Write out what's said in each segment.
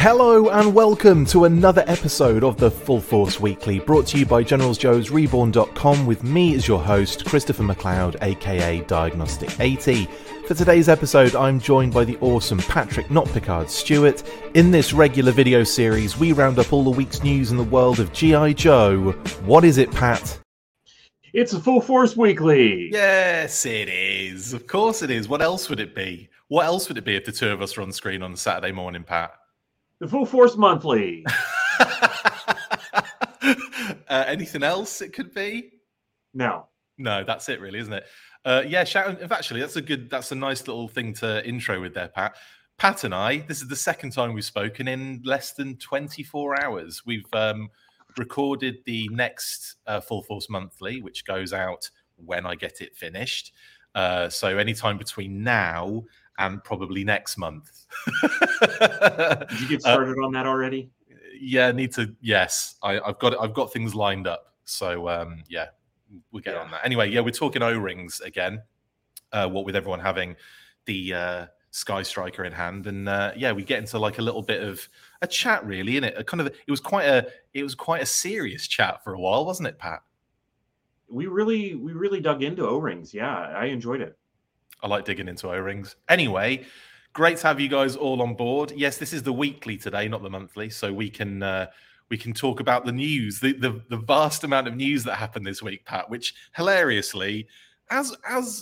Hello and welcome to another episode of the Full Force Weekly, brought to you by GeneralsJoesReborn.com with me as your host, Christopher McLeod, aka Diagnostic 80. For today's episode, I'm joined by the awesome Patrick Not Picard Stewart. In this regular video series, we round up all the week's news in the world of G.I. Joe. What is it, Pat? It's a Full Force Weekly. Yes, it is. Of course it is. What else would it be? What else would it be if the two of us are on screen on Saturday morning, Pat? The Full Force Monthly. Anything else it could be? No, that's it, really, isn't it? Actually, that's a nice little thing to intro with there, Pat. Pat and I, this is the second time we've spoken in less than 24 hours. We've recorded the next Full Force Monthly, which goes out when I get it finished. So anytime between now and probably next month. Did you get started on that already? Yeah, need to. Yes, I've got things lined up. So we'll get on that. Anyway, we're talking O-rings again. What with everyone having the Sky Striker in hand, and we get into like a little bit of a chat, really, innit? It was quite a serious chat for a while, wasn't it, Pat? We really dug into O-rings. Yeah, I enjoyed it. I like digging into O-rings. Anyway, great to have you guys all on board. Yes, this is the weekly today, not the monthly, so we can talk about the news, the vast amount of news that happened this week, Pat. Which hilariously, as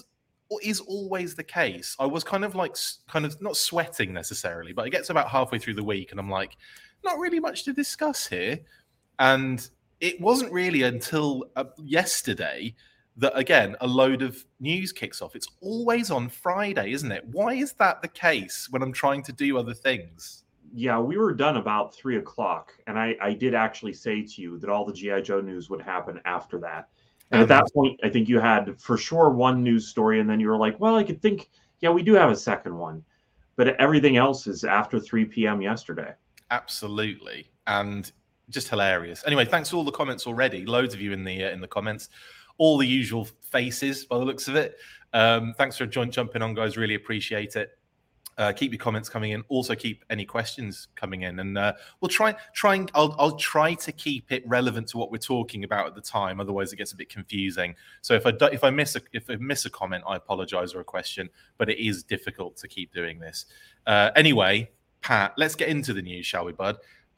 is always the case, I was kind of not sweating necessarily, but I get to about halfway through the week, and I'm like, not really much to discuss here, and it wasn't really until yesterday that, again, a load of news kicks off. It's always on Friday, isn't it? Why is that the case when I'm trying to do other things? Yeah, we were done about 3:00, and I did actually say to you that all the G.I. Joe news would happen after that. And at that point, I think you had for sure one news story, and then you were like, well, I could think, we do have a second one. But everything else is after 3 p.m. yesterday. Absolutely. And just hilarious. Anyway, thanks for all the comments already. Loads of you in the comments. All the usual faces by the looks of it. Thanks for jumping on, guys. Really appreciate it. Keep your comments coming in. Also, keep any questions coming in, and we'll try. I'll try to keep it relevant to what we're talking about at the time. Otherwise, it gets a bit confusing. So if I miss a comment, I apologise, or a question. But it is difficult to keep doing this. Anyway, Pat, let's get into the news, shall we, bud?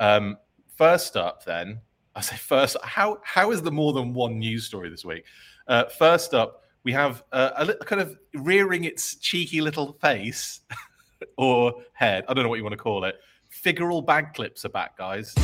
First up, then. I say first. How is there more than one news story this week? First up, we have a kind of rearing its cheeky little face or head. I don't know what you want to call it. Figural bag clips are back, guys.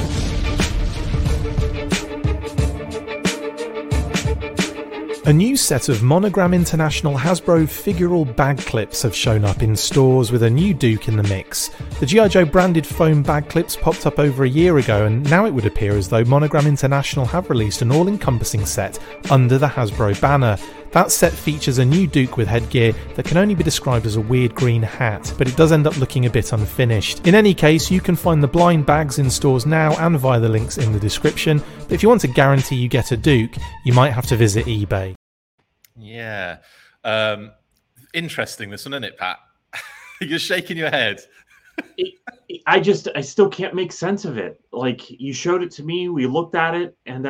A new set of Monogram International Hasbro figural bag clips have shown up in stores with a new Duke in the mix. The G.I. Joe branded foam bag clips popped up over a year ago, and now it would appear as though Monogram International have released an all-encompassing set under the Hasbro banner. That set features a new Duke with headgear that can only be described as a weird green hat, but it does end up looking a bit unfinished. In any case, you can find the blind bags in stores now and via the links in the description, but if you want to guarantee you get a Duke, you might have to visit eBay. Yeah. Interesting, this one, isn't it, Pat? You're shaking your head. I still can't make sense of it. Like, you showed it to me, we looked at it, and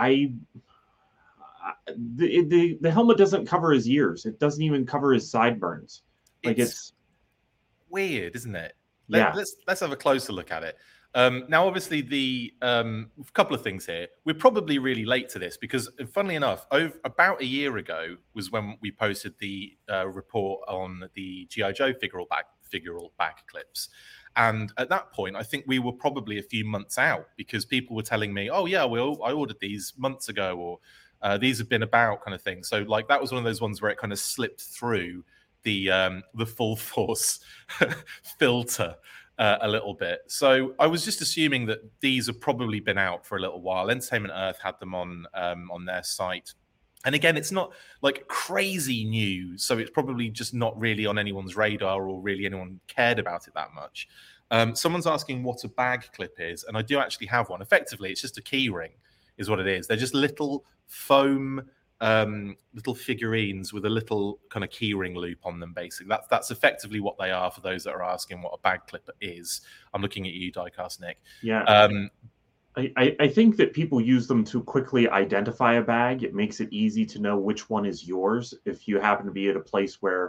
the helmet doesn't cover his ears. It doesn't even cover his sideburns. Like, it's weird, isn't it? Yeah. Let's have a closer look at it. Now, obviously, the couple of things here. We're probably really late to this because, funnily enough, about a year ago was when we posted the report on the G.I. Joe figural bag clips. And at that point, I think we were probably a few months out because people were telling me, oh, yeah, I ordered these months ago, or these have been about, kind of thing. So, like, that was one of those ones where it kind of slipped through the Full Force filter a little bit. So I was just assuming that these have probably been out for a little while. Entertainment Earth had them on their site. And again, it's not like crazy news, so it's probably just not really on anyone's radar or really anyone cared about it that much. Someone's asking what a bag clip is, and I do actually have one. Effectively, it's just a key ring is what it is. They're just little foam little figurines with a little kind of keyring loop on them. Basically, that's effectively what they are. For those that are asking what a bag clip is, I'm looking at you, Diecast Nick. Yeah. I think that people use them to quickly identify a bag. It makes it easy to know which one is yours if you happen to be at a place where,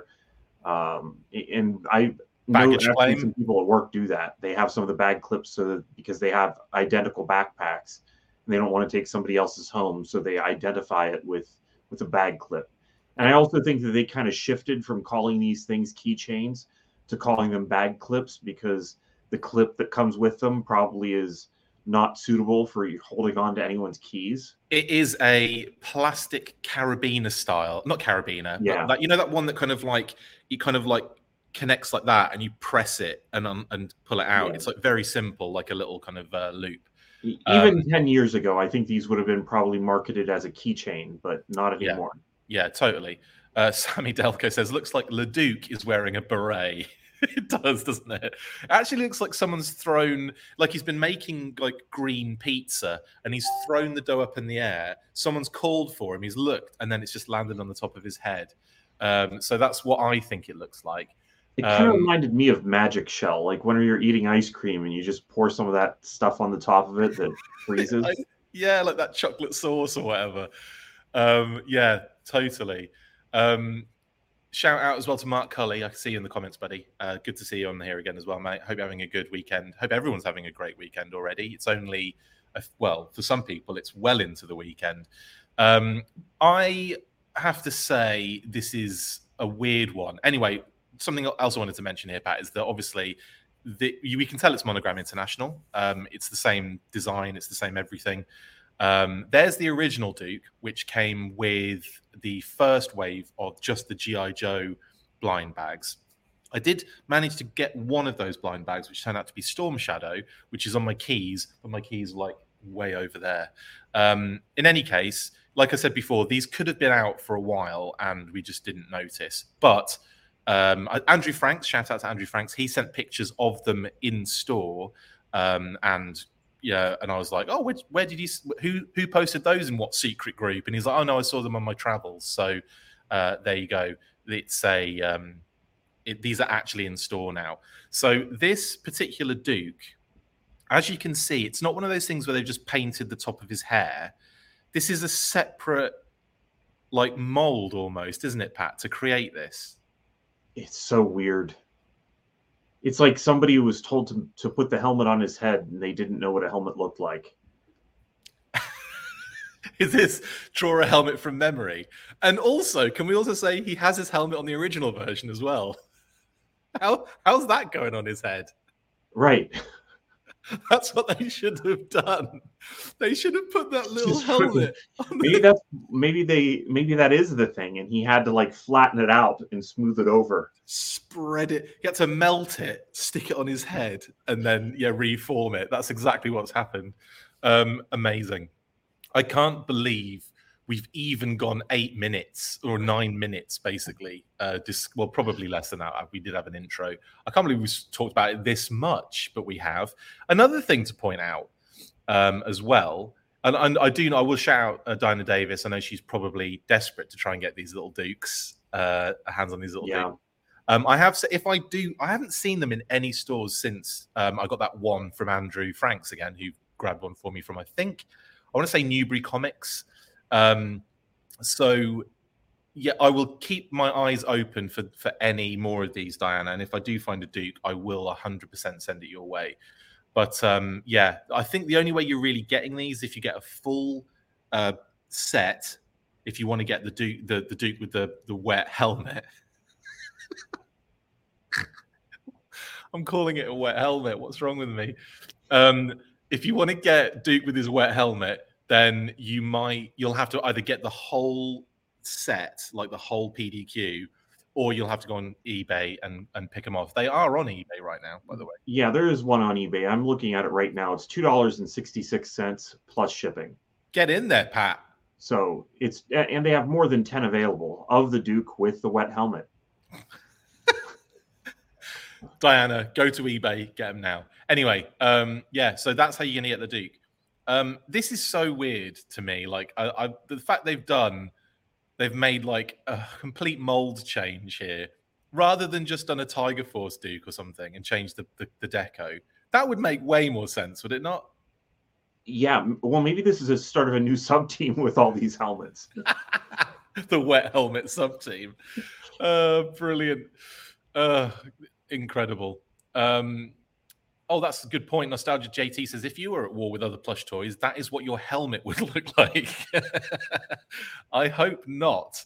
and I know actually some people at work do that. They have some of the bag clips because they have identical backpacks and they don't want to take somebody else's home, so they identify it with a bag clip. And I also think that they kind of shifted from calling these things keychains to calling them bag clips because the clip that comes with them probably is not suitable for holding on to anyone's keys. It is a plastic carabiner style, not carabiner, but you know that one that kind of like you kind of like connects like that, and you press it and pull it out. Yeah. It's like very simple, like a little kind of loop. Even 10 years ago, I think these would have been probably marketed as a keychain, but not anymore. Yeah, totally. Sammy Delco says, looks like Leduc is wearing a beret. It does, doesn't it? It actually looks like someone's thrown, like he's been making like green pizza and he's thrown the dough up in the air. Someone's called for him. He's looked and then it's just landed on the top of his head. So that's what I think it looks like. It kind of reminded me of Magic Shell, like when you're eating ice cream and you just pour some of that stuff on the top of it that freezes. Yeah, like that chocolate sauce or whatever. Yeah, totally. Shout out as well to Mark Cully. I can see you in the comments, buddy. Good to see you on here again as well, mate. Hope you're having a good weekend. Hope everyone's having a great weekend already. It's only, well, for some people, it's well into the weekend. I have to say this is a weird one. Anyway, something else I wanted to mention here, Pat, is that obviously we can tell it's Monogram International. It's the same design. It's the same everything. There's the original Duke, which came with the first wave of just the G.I. Joe blind bags. I did manage to get one of those blind bags, which turned out to be Storm Shadow, which is on my keys, but my keys are like way over there. In any case, like I said before, these could have been out for a while and we just didn't notice. But Andrew Franks, shout out to Andrew Franks, he sent pictures of them in store, and yeah, and I was like, oh, where did you? Who posted those in what secret group? And he's like, oh no, I saw them on my travels. So there you go. It's these are actually in store now. So this particular Duke, as you can see, it's not one of those things where they've just painted the top of his hair. This is a separate, like, mold almost, isn't it, Pat, to create this? It's so weird. It's like somebody was told to put the helmet on his head and they didn't know what a helmet looked like. Is this draw a helmet from memory? And also, can we also say he has his helmet on the original version as well? How's that going on his head? Right. That's what they should have done. They should have put that little helmet on maybe that is the thing, and he had to like flatten it out and smooth it over. Spread it. He had to melt it, stick it on his head, and then reform it. That's exactly what's happened. Amazing. I can't believe we've even gone 8 minutes or 9 minutes, basically. Well, probably less than that. We did have an intro. I can't believe we talked about it this much, but we have. Another thing to point out as well, and I will shout out Dinah Davis. I know she's probably desperate to try and get these little Dukes, hands on these little Dukes. I haven't seen them in any stores since I got that one from Andrew Franks again, who grabbed one for me from, I want to say Newbury Comics. So yeah, I will keep my eyes open for any more of these, Diana. And if I do find a Duke, I will 100% send it your way. But yeah, I think the only way you're really getting these, if you get a full set, if you want to get the Duke with the wet helmet. I'm calling it a wet helmet. What's wrong with me? If you want to get Duke with his wet helmet, then you'll have to either get the whole set, like the whole PDQ, or you'll have to go on eBay and pick them off. They are on eBay right now, by the way. Yeah, there is one on eBay. I'm looking at it right now. It's $2.66 plus shipping. Get in there, Pat. So and they have more than 10 available of the Duke with the wet helmet. Diana, go to eBay, get them now. Anyway, yeah, so that's how you're gonna get the Duke. This is so weird to me. Like the fact they've done they've made like a complete mold change here, rather than just done a Tiger Force Duke or something and changed the deco. That would make way more sense, would it not? Yeah, well, maybe this is a start of a new sub team with all these helmets. The wet helmet sub team. Brilliant. Incredible. Oh, that's a good point. Nostalgia JT says, if you were at war with other plush toys, that is what your helmet would look like. I hope not.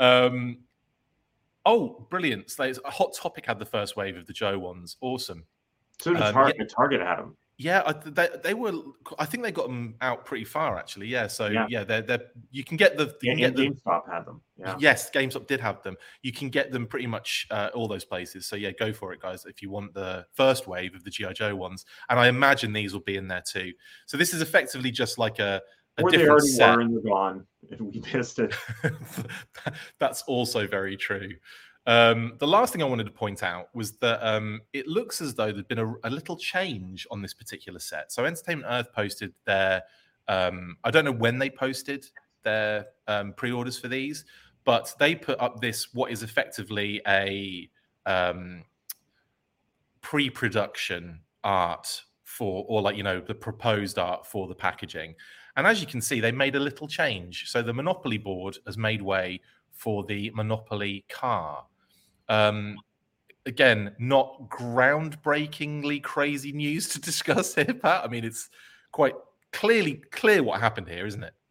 Oh, brilliant. So Hot Topic had the first wave of the Joe ones. Awesome. So did Target. Target had them. Yeah, they were. I think they got them out pretty far, actually. Yeah, so yeah, they're you can get the. You can get GameStop had them. Yeah. Yes, GameStop did have them. You can get them pretty much all those places. So yeah, go for it, guys. If you want the first wave of the GI Joe ones, and I imagine these will be in there too. So this is effectively just like a or different they already set. were and they're gone, and we missed it. That's also very true. The last thing I wanted to point out was that it looks as though there'd been a little change on this particular set. So Entertainment Earth posted their, I don't know when they posted their pre-orders for these, but they put up this, what is effectively a pre-production art for, or like, the proposed art for the packaging. And as you can see, they made a little change. So the Monopoly board has made way for the Monopoly car. Again, not groundbreakingly crazy news to discuss here, Pat. I mean, it's quite clear what happened here, isn't it?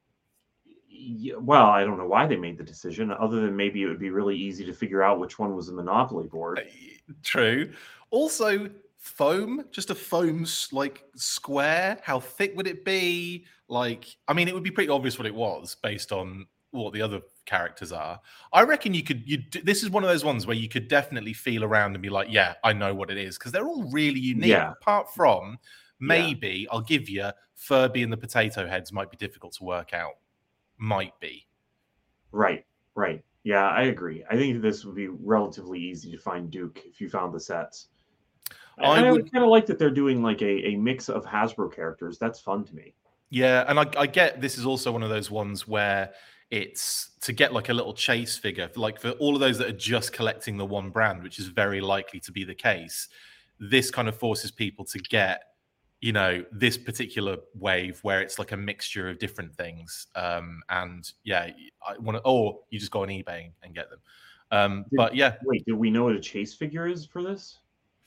Yeah, well, I don't know why they made the decision, other than maybe it would be really easy to figure out which one was the Monopoly board. True. Also, foam, just a foam like square. How thick would it be? Like, I mean, it would be pretty obvious what it was based on what the other characters are. I reckon this is one of those ones where you could definitely feel around and be like, yeah, I know what it is, because they're all really unique. Yeah. Apart from maybe, I'll give you, Furby and the Potato Heads might be difficult to work out. Might be. Right. Yeah, I agree. I think this would be relatively easy to find Duke if you found the sets. I would kind of like that they're doing like a mix of Hasbro characters. That's fun to me. Yeah, and I get this is also one of those ones where it's to get like a little chase figure, like for all of those that are just collecting the one brand, which is very likely to be the case. This kind of forces people to get, this particular wave where it's like a mixture of different things. And yeah, or you just go on eBay and get them. But yeah. Wait, do we know what a chase figure is for this?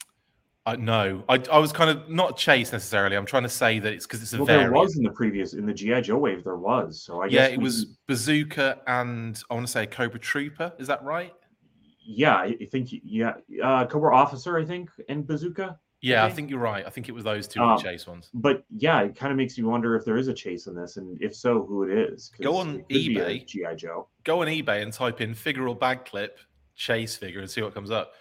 No, I was kind of not chase necessarily. I'm trying to say that it's because it's a variant. There was in the GI Joe wave. There was, so I guess it was Bazooka and I want to say Cobra Trooper. Is that right? Yeah, I think Cobra Officer, I think, and Bazooka. Yeah, I think you're right. I think it was those two chase ones. But yeah, it kind of makes you wonder if there is a chase in this, and if so, who it is. Go on eBay, GI Joe. Go on eBay and type in figural bag clip chase figure and see what comes up.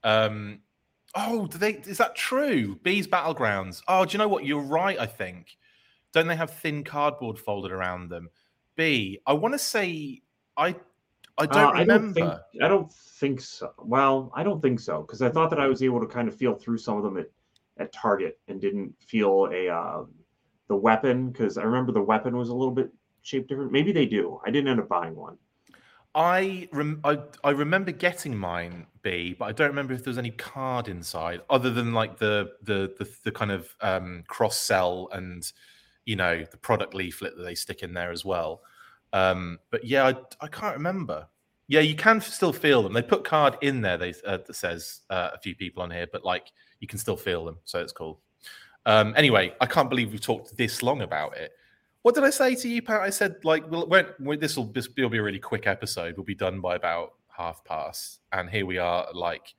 Oh, is that true? Bees Battlegrounds. Oh, do you know what? You're right, I think. Don't they have thin cardboard folded around them? I want to say I don't remember. I don't think so. Well, I don't think so, because I thought that I was able to kind of feel through some of them at Target and didn't feel the weapon, because I remember the weapon was a little bit shaped different. Maybe they do. I didn't end up buying one. I remember getting mine, but I don't remember if there was any card inside, other than like the kind of cross sell and the product leaflet that they stick in there as well. But yeah, I can't remember. Yeah, you can still feel them. They put card in there. That says a few people on here, but like you can still feel them, so it's cool. Anyway, I can't believe we've talked this long about it. What did I say to you, Pat? I said, like, this will be a really quick episode. We'll be done by about 1:30. And here we are, like,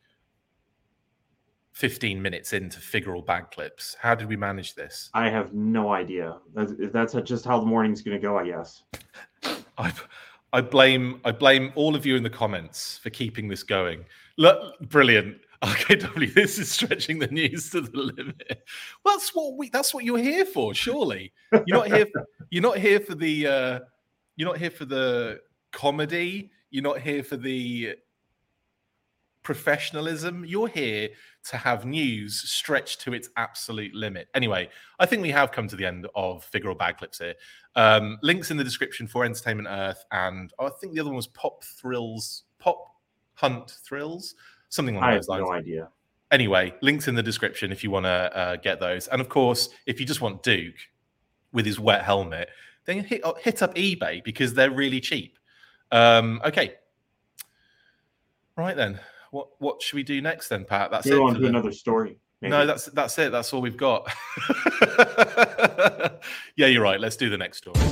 15 minutes into figural bag clips. How did we manage this? I have no idea. That's just how the morning's going to go, I guess. I blame all of you in the comments for keeping this going. Look, brilliant. RKW, this is stretching the news to the limit. Well, that's what you're here for, surely. You're not here for the comedy. You're not here for the professionalism. You're here to have news stretched to its absolute limit. Anyway, I think we have come to the end of Figure or Bag Clips here. Links in the description for Entertainment Earth, and I think the other one was Pop Hunt Thrills, something along those lines. I have no idea. Anyway, links in the description if you want to get those. And of course, if you just want Duke with his wet helmet, then hit up eBay because they're really cheap. Okay. Right then. What should we do next then, Pat? That's Go on to another story. Maybe. No, that's it. That's all we've got. Yeah, you're right. Let's do the next story.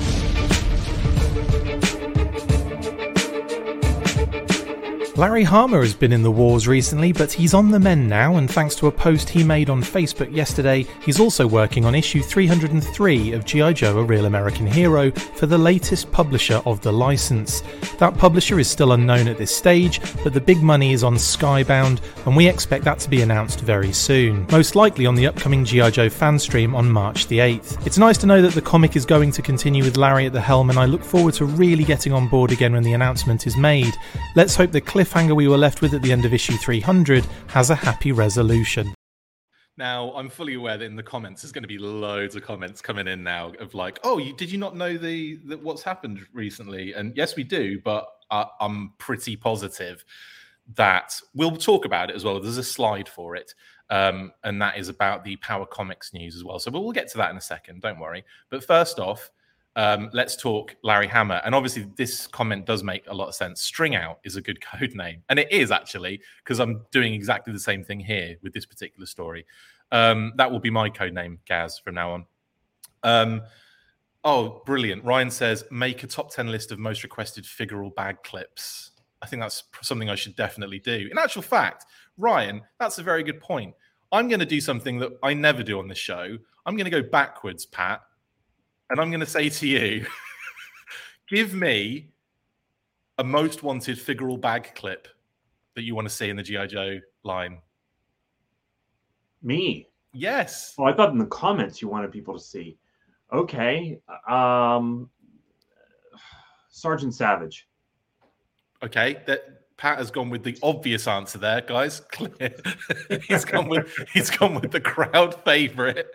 Larry Hama has been in the wars recently, but he's on the mend now, and thanks to a post he made on Facebook yesterday, he's also working on issue 303 of G.I. Joe: A Real American Hero for the latest publisher of the license. That publisher is still unknown at this stage, but the big money is on Skybound, and we expect that to be announced very soon, most likely on the upcoming G.I. Joe fan stream on March the 8th. It's nice to know that the comic is going to continue with Larry at the helm, and I look forward to really getting on board again when the announcement is made. Let's hope the cliffhanger we were left with at the end of issue 300 has a happy resolution. Now, I'm fully aware that in the comments, there's going to be loads of comments coming in now of like, oh, did you not know the what's happened recently? And yes, we do, but I'm pretty positive that we'll talk about it as well. There's a slide for it, and that is about the Power Comics news as well. So we'll get to that in a second, don't worry. But first off, let's talk Larry Hama. And obviously, this comment does make a lot of sense. String Out is a good code name. And it is actually, because I'm doing exactly the same thing here with this particular story. That will be my code name, Gaz, from now on. Oh, brilliant. Ryan says, make a top 10 list of most requested Figure or Bag clips. I think that's something I should definitely do. In actual fact, Ryan, that's a very good point. I'm going to do something that I never do on this show. I'm going to go backwards, Pat. And I'm going to say to you, give me a most wanted Figure or Bag clip that you want to see in the G.I. Joe line. Me? Yes. Oh, I thought in the comments you wanted people to see. Okay. Sergeant Savage. Okay. Pat has gone with the obvious answer there, guys. He's gone with the crowd favorite.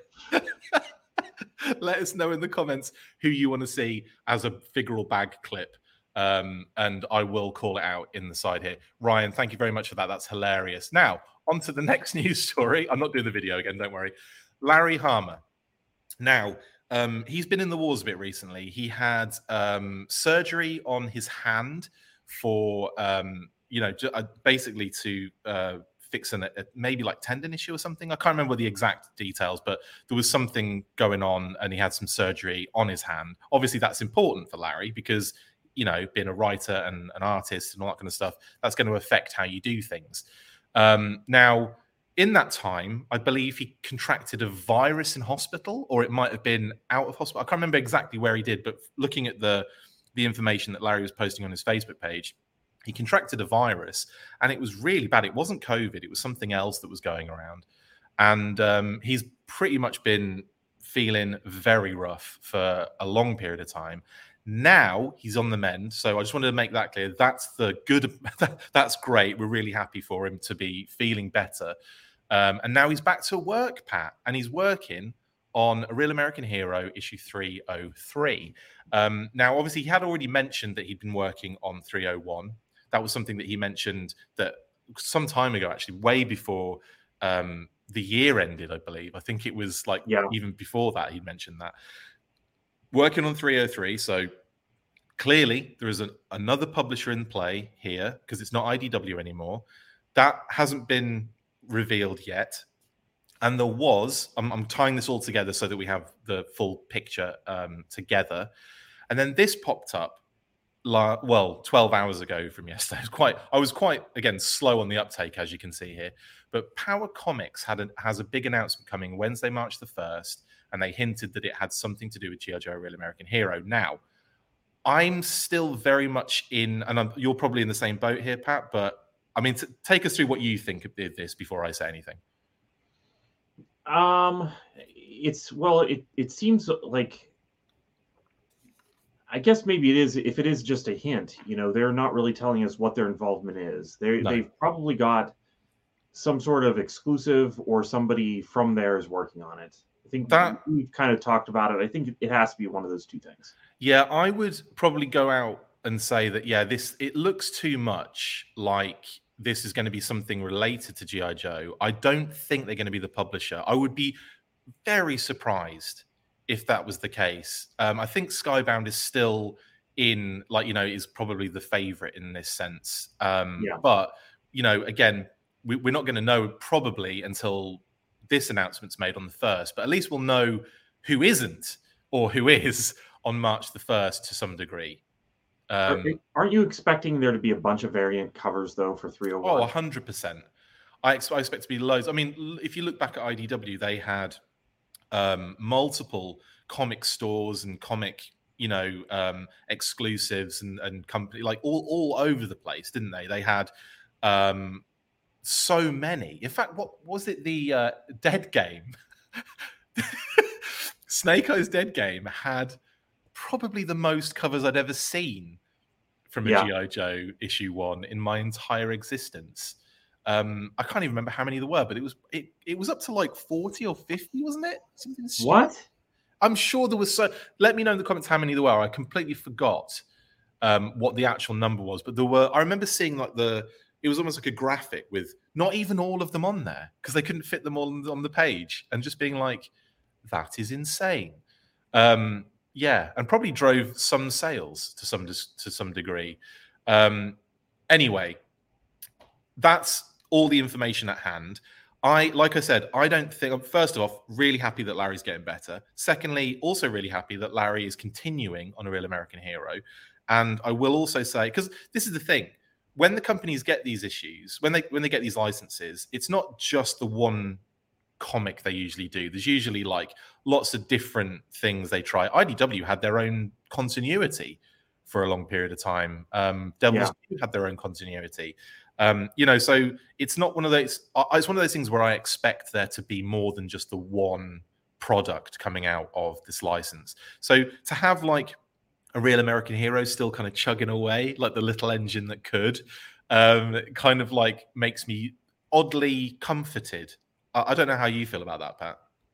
Let us know in the comments who you want to see as a Figure or Bag clip, and I will call it out in the side here. Ryan, thank you very much for that. That's hilarious. Now, on to the next news story. I'm not doing the video again, don't worry. Larry Hama. Now, he's been in the wars a bit recently. He had surgery on his hand for, basically to fix maybe like tendon issue or something. I can't remember the exact details, but there was something going on and he had some surgery on his hand. Obviously, that's important for Larry because, being a writer and an artist and all that kind of stuff, that's going to affect how you do things. Now, in that time, I believe he contracted a virus in hospital, or it might have been out of hospital. I can't remember exactly where he did, but looking at the information that Larry was posting on his Facebook page, he contracted a virus and it was really bad. It wasn't COVID. It was something else that was going around. And he's pretty much been feeling very rough for a long period of time. Now he's on the mend. So I just wanted to make that clear. That's the good. That's great. We're really happy for him to be feeling better. And now he's back to work, Pat, and he's working on A Real American Hero, issue 303. Now, obviously, he had already mentioned that he'd been working on 301. That was something that he mentioned that some time ago, actually, way before the year ended, I believe. I think it was even before that he'd mentioned that. Working on 303, so clearly there is another publisher in play here because it's not IDW anymore. That hasn't been revealed yet. And there was, I'm tying this all together so that we have the full picture together. And then this popped up 12 hours ago from yesterday. I was quite again slow on the uptake, as you can see here. But Power Comics has a big announcement coming Wednesday, March the 1st, and they hinted that it had something to do with G.I. Joe: A Real American Hero. Now, I'm still very much in, and you're probably in the same boat here, Pat. But I mean, take us through what you think of this before I say anything. It seems like I guess maybe it is, if it is just a hint, they're not really telling us what their involvement is. They've probably got some sort of exclusive, or somebody from there is working on it. I think that we've kind of talked about it. I think it has to be one of those two things. Yeah, I would probably go out and say that, it looks too much like this is going to be something related to G.I. Joe. I don't think they're going to be the publisher. I would be very surprised if that was the case. I think Skybound is still in, is probably the favorite in this sense. But, again, we're not going to know probably until this announcement's made on the 1st, but at least we'll know who isn't or who is on March the 1st to some degree. Aren't you expecting there to be a bunch of variant covers, though, for 301? Oh, 100%. I expect to be loads. I mean, if you look back at IDW, they had multiple comic stores and comic, exclusives and company, like all over the place, didn't they? They had so many. In fact, what was it? The Dead Game, Snake Eyes Dead Game had probably the most covers I'd ever seen from a G.I. Joe issue 1 in my entire existence. I can't even remember how many there were, but it was up to like 40 or 50, wasn't it? Something stupid. What? I'm sure there was. So let me know in the comments how many there were. I completely forgot what the actual number was, but there were. I remember seeing it was almost like a graphic with not even all of them on there because they couldn't fit them all on the page, and just being like, that is insane. And probably drove some sales to some degree. Anyway, that's all the information at hand. Like I said, I don't think. First off, really happy that Larry's getting better. Secondly, also really happy that Larry is continuing on A Real American Hero. And I will also say, because this is the thing, when the companies get these issues, when they get these licenses, it's not just the one comic they usually do. There's usually like lots of different things they try. IDW had their own continuity for a long period of time. Devils had their own continuity. So it's not one of those. It's one of those things where I expect there to be more than just the one product coming out of this license. So to have like A Real American Hero still kind of chugging away like the little engine that could, kind of like makes me oddly comforted. I don't know how you feel about that, Pat.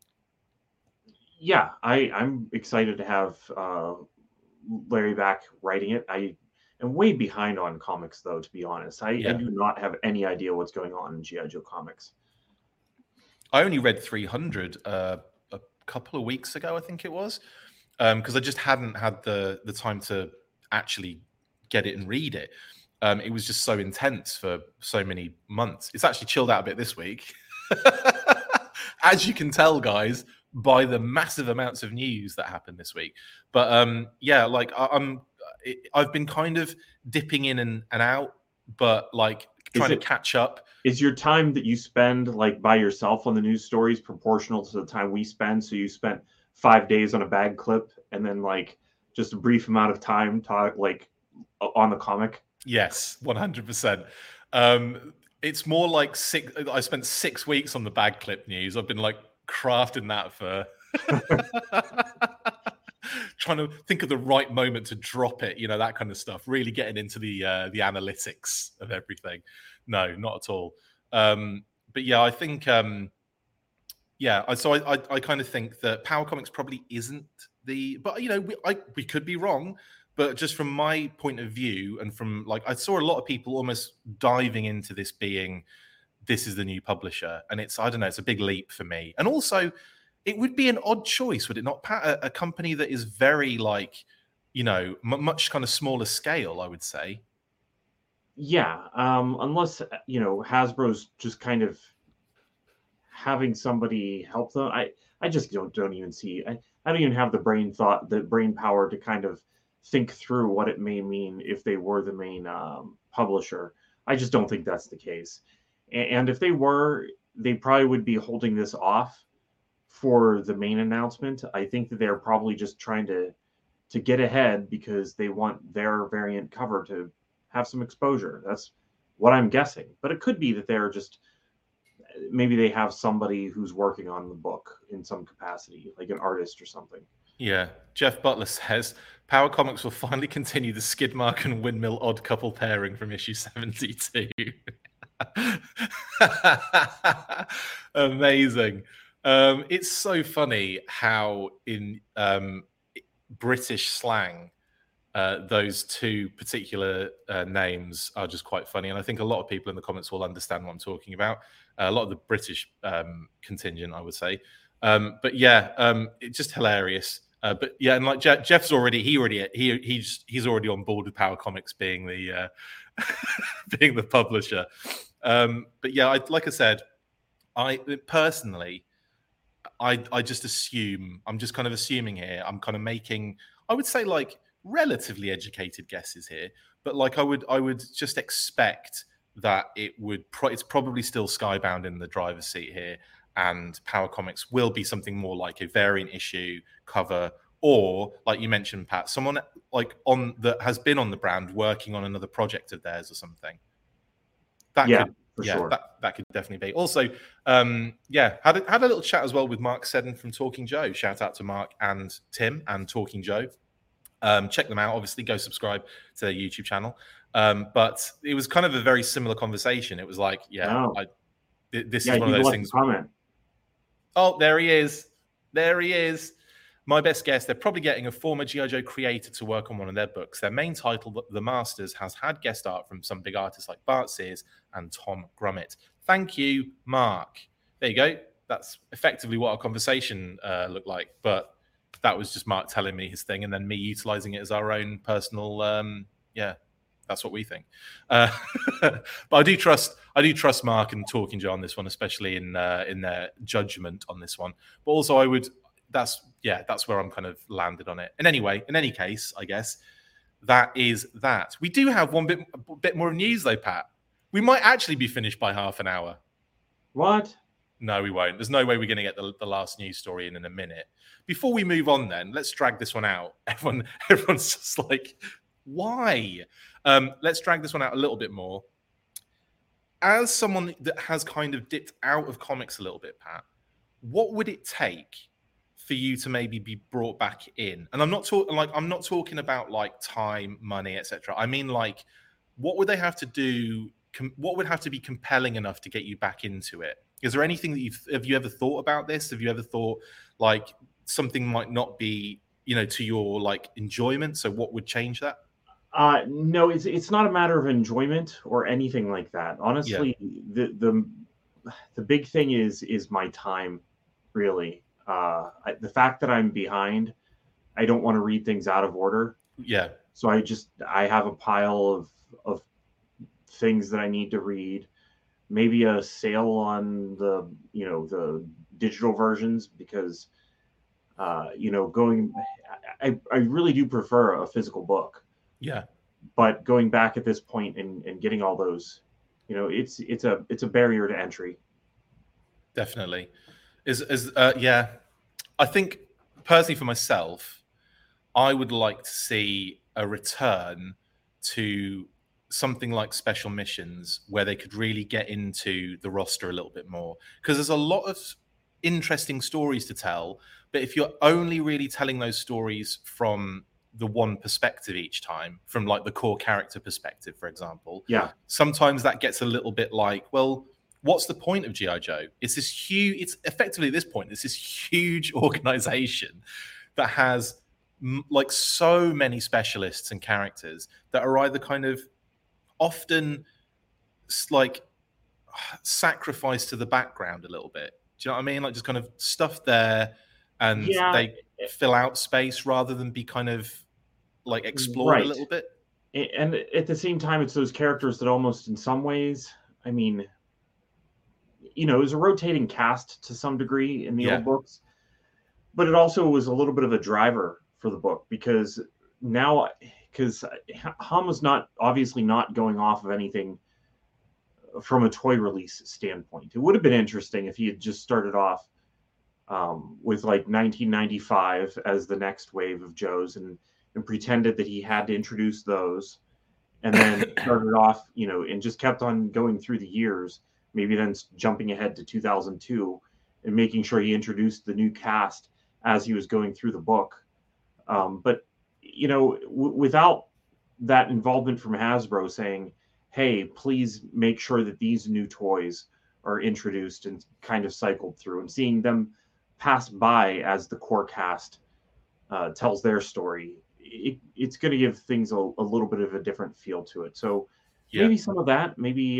Yeah, I'm excited to have Larry back writing it. I am way behind on comics, though, to be honest. I do not have any idea what's going on in G.I. Joe comics. I only read 300 a couple of weeks ago, I think it was, because I just hadn't had the time to actually get it and read it. It was just so intense for so many months. It's actually chilled out a bit this week. As you can tell, guys, by the massive amounts of news that happened this week. But I've been kind of dipping in and out, but like trying to catch up. Is your time that you spend like by yourself on the news stories proportional to the time we spend? So you spent 5 days on a bag clip and then like just a brief amount of time like on the comic? Yes, 100%. It's more like I spent 6 weeks on the bag clip news. I've been like crafting that for trying to think of the right moment to drop it, that kind of stuff. Really getting into the analytics of everything. No, not at all. But yeah, I think so I kind of think that Power Comics probably isn't but we could be wrong. But just from my point of view, and from like, I saw a lot of people almost diving into this being, this is the new publisher. And it's, I don't know, it's a big leap for me. And also, it would be an odd choice, would it not, Pat? A company that is very like, much kind of smaller scale, I would say. Yeah. Unless, Hasbro's just kind of having somebody help them. I just don't even see, I don't even have the brain power to kind of think through what it may mean if they were the main publisher. I just don't think that's the case. And if they were, they probably would be holding this off for the main announcement. I think that they're probably just trying to get ahead because they want their variant cover to have some exposure. That's what I'm guessing. But it could be that they're just, maybe they have somebody who's working on the book in some capacity, like an artist or something. Yeah. Jeff Butler says Power Comics will finally continue the Skidmark and Windmill odd couple pairing from issue 72. Amazing. It's so funny how in British slang, those two particular names are just quite funny. And I think a lot of people in the comments will understand what I'm talking about. A lot of the British contingent, I would say. But yeah, it's just hilarious. But yeah, and like Jeff's already he's already on board with Power Comics being the being the publisher. But yeah, like I said, I personally, I just assume, I'm just kind of assuming here, I'm kind of making, I would say like relatively educated guesses here, but like I would just expect that it's probably still Skybound in the driver's seat here, and Power Comics will be something more like a variant issue cover, or like you mentioned, Pat, someone like that has been on the brand working on another project of theirs or something. That could definitely be. Also, had a little chat as well with Mark Seddon from Talking Joe. Shout out to Mark and Tim and Talking Joe. Check them out. Obviously, go subscribe to their YouTube channel. But it was kind of a very similar conversation. It was like, this is one of those things. Comment. Oh, there he is. There he is. My best guess, they're probably getting a former G.I. Joe creator to work on one of their books. Their main title, The Masters, has had guest art from some big artists like Bart Sears and Tom Grummett. Thank you, Mark. There you go. That's effectively what our conversation looked like. But that was just Mark telling me his thing and then me utilizing it as our own personal, that's what we think. But I do trust Mark and Talking Joe on this one, especially in their judgment on this one. But also that's where I'm kind of landed on it. And anyway, in any case, I guess that is that. We do have one bit more of news though, Pat. We might actually be finished by half an hour. What? No, we won't. There's no way we're going to get the last news story in a minute. Before we move on then, let's drag this one out. Everyone's just like, why? Let's drag this one out a little bit more. As someone that has kind of dipped out of comics a little bit, Pat, what would it take for you to maybe be brought back in? And I'm not talking about like time, money, etc. I mean, like, what would they have to do? What would have to be compelling enough to get you back into it? Is there anything that have you ever thought about this? Have you ever thought like something might not be, to your like enjoyment? So what would change that? No, it's not a matter of enjoyment or anything like that. Honestly, the big thing is my time, really. The fact that I'm behind, I don't want to read things out of order. Yeah. So I have a pile of things that I need to read. Maybe a sale on the digital versions, because I really do prefer a physical book. Yeah. But going back at this point and getting all those, it's a barrier to entry. Definitely. I think personally for myself, I would like to see a return to something like Special Missions where they could really get into the roster a little bit more, because there's a lot of interesting stories to tell, but if you're only really telling those stories from the one perspective each time, from like the core character perspective, for example, sometimes that gets a little bit like, well, what's the point of G.I. Joe? It's effectively at this point, it's this huge organization that has like so many specialists and characters that are either kind of often like sacrificed to the background a little bit. Do you know what I mean? Like just kind of stuff there, and they fill out space rather than be kind of like explored a little bit. And at the same time, it's those characters that almost in some ways, I mean, it was a rotating cast to some degree in the old books, but it also was a little bit of a driver for the book, because Hum was obviously not going off of anything from a toy release standpoint. It would have been interesting if he had just started off with like 1995 as the next wave of Joes and pretended that he had to introduce those, and then started off, and just kept on going through the years, maybe then jumping ahead to 2002 and making sure he introduced the new cast as he was going through the book. But without that involvement from Hasbro saying, hey, please make sure that these new toys are introduced and kind of cycled through, and seeing them pass by as the core cast tells their story, it's going to give things a little bit of a different feel to it. So maybe some of that, maybe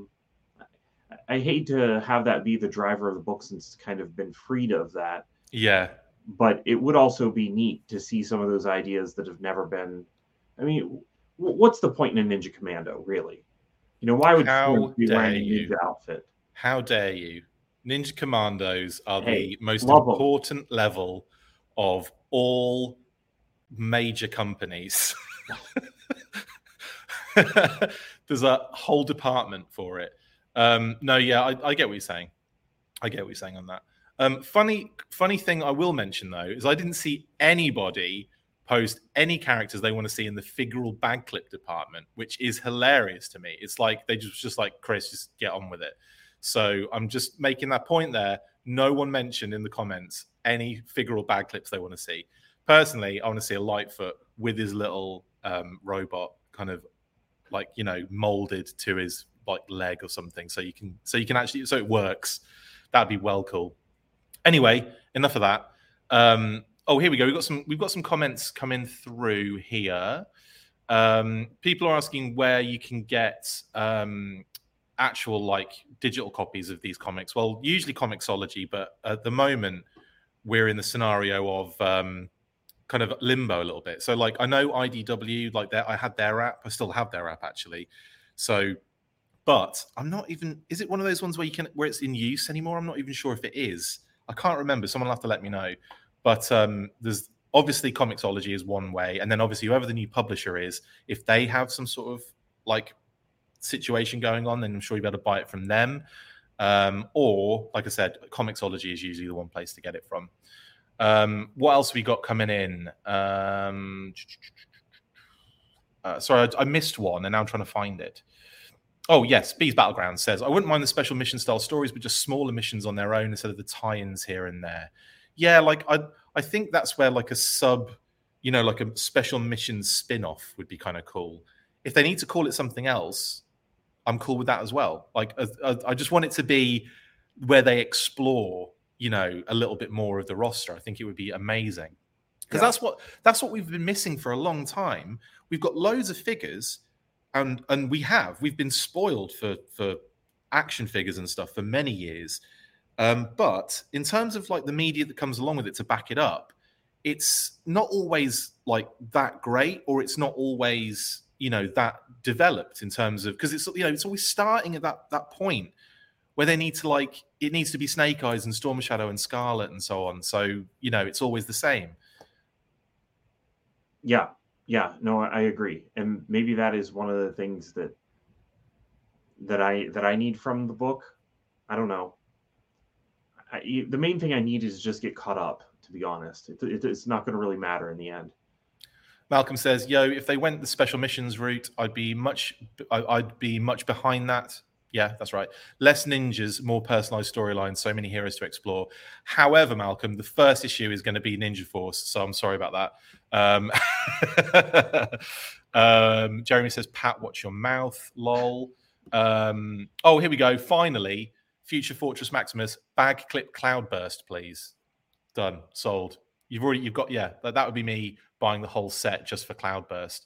I hate to have that be the driver of the book since it's kind of been freed of that. Yeah. But it would also be neat to see some of those ideas that have never been. I mean, what's the point in a Ninja Commando, really? Why would Flint be wearing a ninja outfit? How dare you? Ninja Commandos are the most important level of all major companies. There's a whole department for it. No, yeah, I get what you're saying. I get what you're saying on that. Funny thing I will mention, though, is I didn't see anybody post any characters they want to see in the figural bag clip department, which is hilarious to me. It's like they just like, Chris, just get on with it. So I'm just making that point there. No one mentioned in the comments any figural bag clips they want to see. Personally, I want to see a Lightfoot with his little robot kind of like, molded to his like leg or something. So you can actually, so it works. That'd be well cool. Anyway, enough of that. Here we go. We've got some comments coming through here. People are asking where you can get actual like digital copies of these comics. Well, usually Comixology, but at the moment we're in the scenario of kind of limbo a little bit. So like I know IDW, like I had their app. I still have their app actually. So, but I'm not even. Is it one of those ones where it's in use anymore? I'm not even sure if it is. I can't remember. Someone will have to let me know. But there's obviously Comixology is one way, and then obviously whoever the new publisher is, if they have some sort of like situation going on, then I'm sure you better buy it from them. Or like I said, Comixology is usually the one place to get it from. What else have we got coming in? Sorry, I missed one, and now I'm trying to find it. Oh, yes, Bees Battleground says, I wouldn't mind the special mission style stories, but just smaller missions on their own instead of the tie-ins here and there. Yeah, like I think that's where like a sub, like a special mission spin-off would be kind of cool. If they need to call it something else, I'm cool with that as well. Like I just want it to be where they explore, a little bit more of the roster. I think it would be amazing. Because that's what we've been missing for a long time. We've got loads of figures, and we've been spoiled for action figures and stuff for many years. But in terms of like the media that comes along with it to back it up, it's not always like that great, or it's not always that developed in terms of, because it's always starting at that point where they need to it needs to be Snake Eyes and Storm Shadow and Scarlet and so on. So it's always the same. Yeah, no, I agree, and maybe that is one of the things that I need from the book. I don't know. The main thing I need is just get caught up, to be honest. It's not going to really matter in the end. Malcolm says, yo, if they went the special missions route, I'd be much behind that. Yeah, that's right. Less ninjas, more personalized storylines, so many heroes to explore. However, Malcolm, the first issue is going to be Ninja Force, so I'm sorry about that. Jeremy says, Pat, watch your mouth, lol. Here we go. Finally, Future Fortress Maximus, bag clip Cloudburst, please. Done. Sold. You've got, that would be me buying the whole set just for Cloudburst.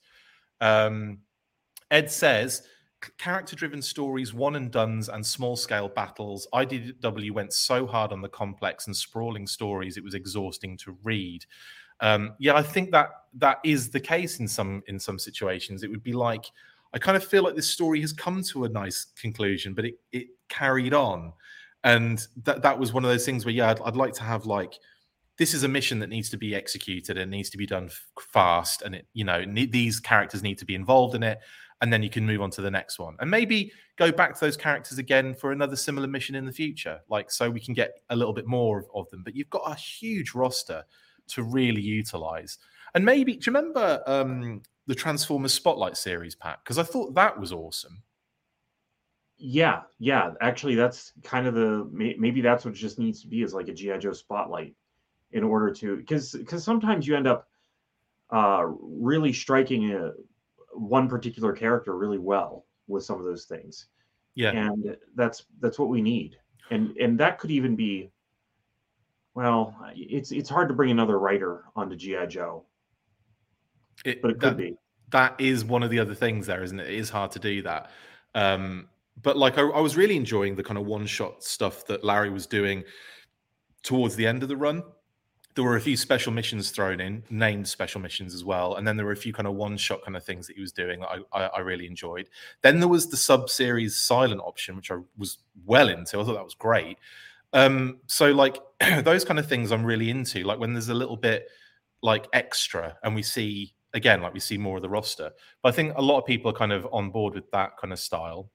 Ed says, character-driven stories, one-and-dones, and small-scale battles. IDW went so hard on the complex and sprawling stories, it was exhausting to read. I think that is the case in some situations. It would be like, I kind of feel like this story has come to a nice conclusion, but it carried on. And that was one of those things where, I'd like to have like, this is a mission that needs to be executed and needs to be done fast. And these characters need to be involved in it. And then you can move on to the next one. And maybe go back to those characters again for another similar mission in the future. Like, so we can get a little bit more of them. But you've got a huge roster to really utilize. And maybe, do you remember the Transformers Spotlight series, Pat? Because I thought that was awesome. Yeah. Actually, that's kind of maybe that's what it just needs to be, is like a G.I. Joe Spotlight, in order to, because sometimes you end up really striking one particular character really well with some of those things. Yeah, and that's what we need. And that could even be, well, it's hard to bring another writer onto G.I. Joe, but it could be. That is one of the other things there, isn't it? It is hard to do that. But like I was really enjoying the kind of one-shot stuff that Larry was doing towards the end of the run. There were a few special missions thrown in, named special missions as well. And then there were a few kind of one-shot kind of things that he was doing that I really enjoyed. Then there was the sub-series silent option, which I was well into. I thought that was great. So like those kind of things I'm really into. Like when there's a little bit like extra and we see, again, like we see more of the roster. But I think a lot of people are kind of on board with that kind of style.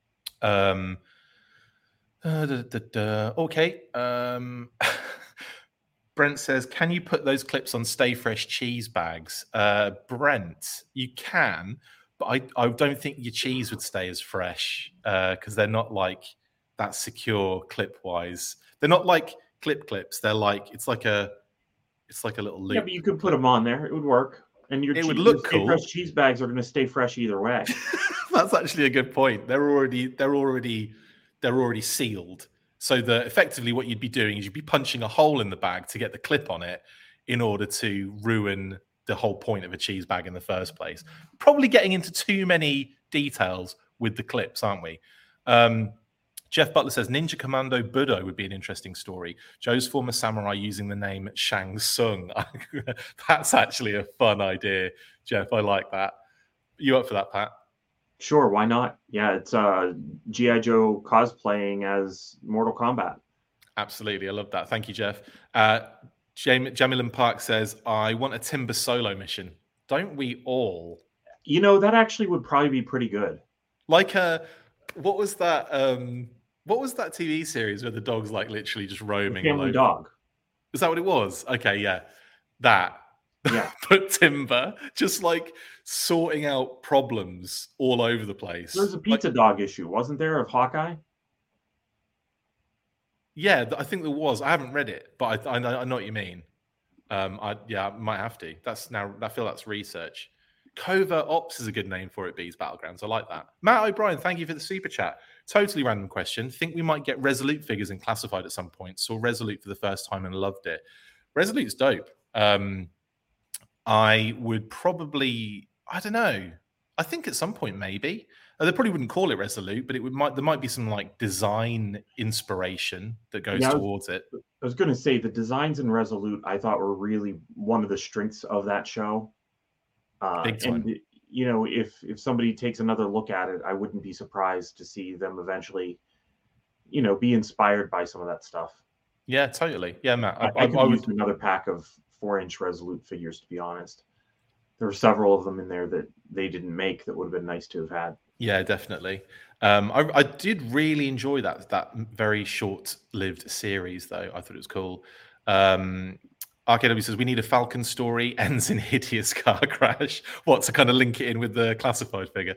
Okay. Brent says, can you put those clips on Stay Fresh cheese bags? Brent, you can, but I don't think your cheese would stay as fresh because they're not like that secure clip-wise. They're not like clips. They're like it's like a little loop. Yeah, but you could put them on there. It would work. And it would look cool. Fresh cheese bags are going to stay fresh either way. That's actually a good point. They're already sealed. So that effectively what you'd be doing is you'd be punching a hole in the bag to get the clip on it in order to ruin the whole point of a cheese bag in the first place. Probably getting into too many details with the clips, aren't we? Jeff Butler says Ninja Commando Budo would be an interesting story. Joe's former samurai using the name Shang Tsung. That's actually a fun idea, Jeff. I like that. You up for that, Pat? Sure, why not? Yeah, it's G.I. Joe cosplaying as Mortal Kombat. Absolutely, I love that. Thank you, Jeff. Jamilin Park says, I want a Timber solo mission. Don't we all? You know, that actually would probably be pretty good. Like, what was that TV series where the dog's like literally just roaming? Family Dog. Is that what it was? Okay, yeah. That. Yeah. But Timber just like sorting out problems all over the place. There's a pizza dog issue, wasn't there, of Hawkeye? Yeah, I think there was. I haven't read it, but I know what you mean. I might have to. I feel that's research. Covert Ops is a good name for it, Bees Battlegrounds. I like that. Matt O'Brien, thank you for the super chat. Totally random question. Think we might get Resolute figures in Classified at some point. Saw Resolute for the first time and loved it. Resolute's dope. I would probably, I don't know. I think at some point maybe. They probably wouldn't call it Resolute, but there might be some like design inspiration that goes towards it. I was going to say the designs in Resolute I thought were really one of the strengths of that show. Big time. And you know, if somebody takes another look at it, I wouldn't be surprised to see them eventually, you know, be inspired by some of that stuff. Yeah, totally. Yeah, Matt. I could use another pack of 4-inch Resolute figures, to be honest. There were several of them in there that they didn't make that would have been nice to have had. Yeah, definitely. I did really enjoy that very short-lived series, though. I thought it was cool. RKW says, we need a Falcon story, ends in hideous car crash. What, to kind of link it in with the Classified figure?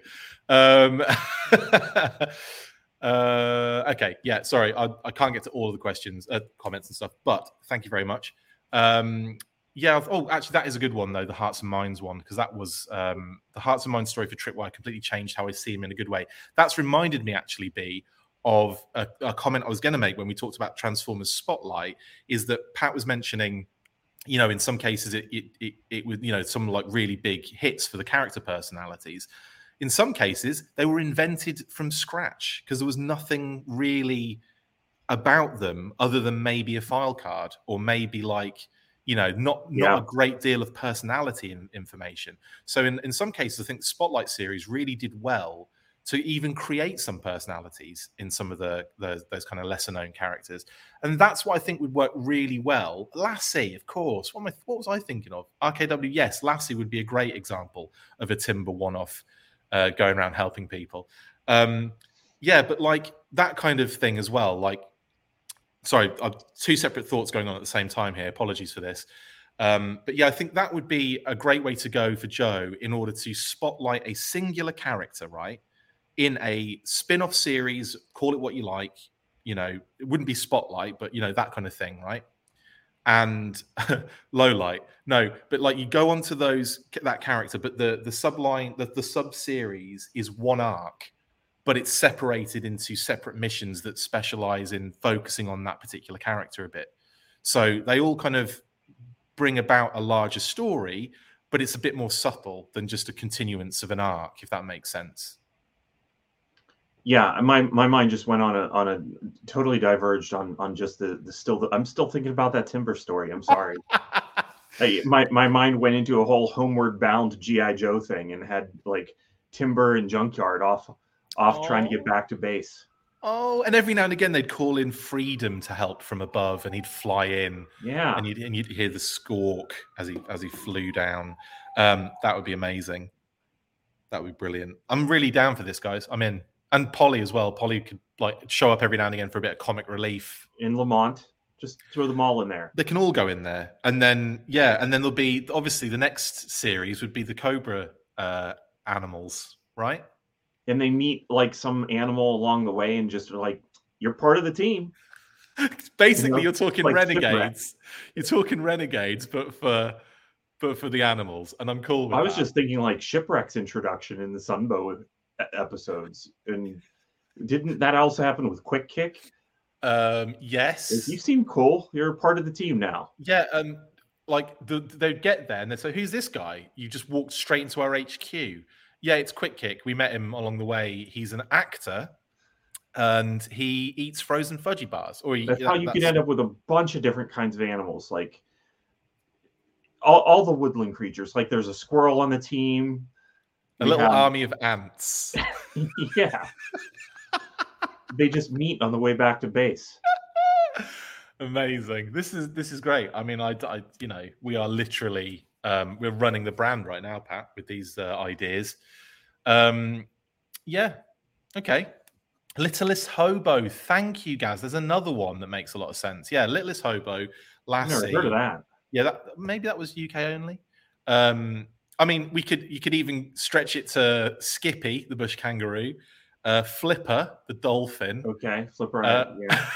Okay, yeah, sorry. I can't get to all of the questions, comments and stuff, but thank you very much. Actually, that is a good one, though, the Hearts and Minds one, because that was the Hearts and Minds story for Tripwire completely changed how I see him in a good way. That's reminded me, actually, of a comment I was going to make when we talked about Transformers Spotlight, is that Pat was mentioning, you know, in some cases it would, you know, some like really big hits for the character personalities. In some cases, they were invented from scratch because there was nothing really about them other than maybe a file card or maybe like, you know, not a great deal of personality information. So in some cases, I think the Spotlight series really did well to even create some personalities in some of those kind of lesser known characters. And that's what I think would work really well. Lassie, of course. What was I thinking of? RKW, yes, Lassie would be a great example of a Timber one-off going around helping people. But like that kind of thing as well. Like, sorry, two separate thoughts going on at the same time here. Apologies for this. But yeah, I think that would be a great way to go for Joe in order to spotlight a singular character, right? In a spin-off series, call it what you like. You know, it wouldn't be Spotlight, but, you know, that kind of thing, right? and low light. No, but like you go onto that character, but the subline, the sub series is one arc, but it's separated into separate missions that specialize in focusing on that particular character a bit. So they all kind of bring about a larger story, but it's a bit more subtle than just a continuance of an arc, if that makes sense. Yeah, my mind just went on a totally diverged on just I'm still thinking about that Timber story. I'm sorry. My mind went into a whole Homeward Bound G.I. Joe thing and had like Timber and Junkyard off trying to get back to base. Oh, and every now and again they'd call in Freedom to help from above, and he'd fly in. Yeah, and you'd hear the squawk as he flew down. That would be amazing. That would be brilliant. I'm really down for this, guys. I'm in. And Polly as well. Polly could like show up every now and again for a bit of comic relief. In Lamont, just throw them all in there. They can all go in there, and then there'll be obviously the next series would be the Cobra animals, right? And they meet like some animal along the way, and just like, you're part of the team. Basically, you're talking like renegades. You're talking renegades, but for the animals, and I'm cool with I was that. just thinking like Shipwreck's introduction in the Sunbow episodes, and didn't that also happen with Quick Kick? Yes. If you seem cool, you're a part of the team now. Yeah. Like they'd get there and they'd say, "Who's this guy?" You just walked straight into our HQ. Yeah, it's Quick Kick. We met him along the way. He's an actor, and he eats frozen fudgy bars. That's how you could end up with a bunch of different kinds of animals, like all the woodland creatures. Like there's a squirrel on the team. A little army of ants. Yeah. They just meet on the way back to base. Amazing. This is great. I mean, I we are literally we're running the brand right now, Pat, with these ideas. Yeah. Okay. Littlest Hobo. Thank you, Gaz. There's another one that makes a lot of sense. Yeah, Littlest Hobo. Lassie. I've never heard of that. Yeah, maybe that was UK only. I mean, you could even stretch it to Skippy, the bush kangaroo, Flipper, the dolphin. Okay, Flipper. Yeah.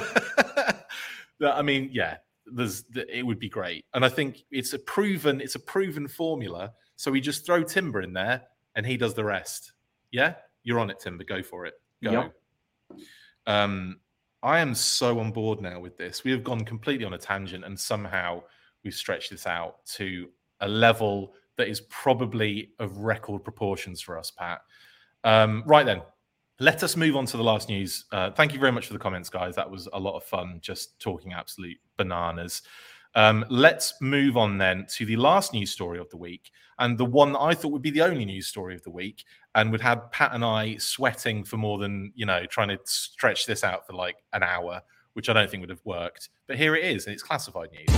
I mean, yeah, it would be great, and I think it's a proven formula. So we just throw Timber in there, and he does the rest. Yeah, you're on it, Timber. Go for it. Go. Yep. I am so on board now with this. We have gone completely on a tangent, and somehow we've stretched this out to a level that is probably of record proportions for us, Pat. Right then, let us move on to the last news. Thank you very much for the comments, guys. That was a lot of fun, just talking absolute bananas. Let's move on then to the last news story of the week, and the one that I thought would be the only news story of the week, and would have Pat and I sweating for more than, trying to stretch this out for like an hour, which I don't think would have worked. But here it is, and it's classified news.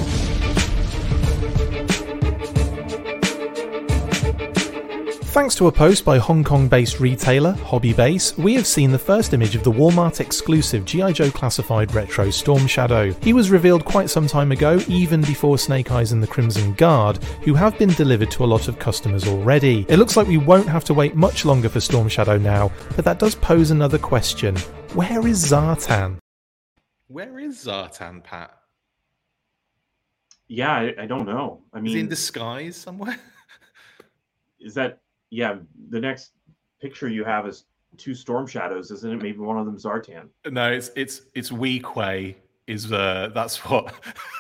Thanks to a post by Hong Kong-based retailer Hobbybase, we have seen the first image of the Walmart-exclusive G.I. Joe Classified Retro Storm Shadow. He was revealed quite some time ago, even before Snake Eyes and the Crimson Guard, who have been delivered to a lot of customers already. It looks like we won't have to wait much longer for Storm Shadow now, but that does pose another question. Where is Zartan? Where is Zartan, Pat? Yeah, I don't know. I mean, is he in disguise somewhere? Is that... Yeah, the next picture you have is two Storm Shadows, isn't it? Maybe one of them Zartan. No, it's Wee Quay. That's what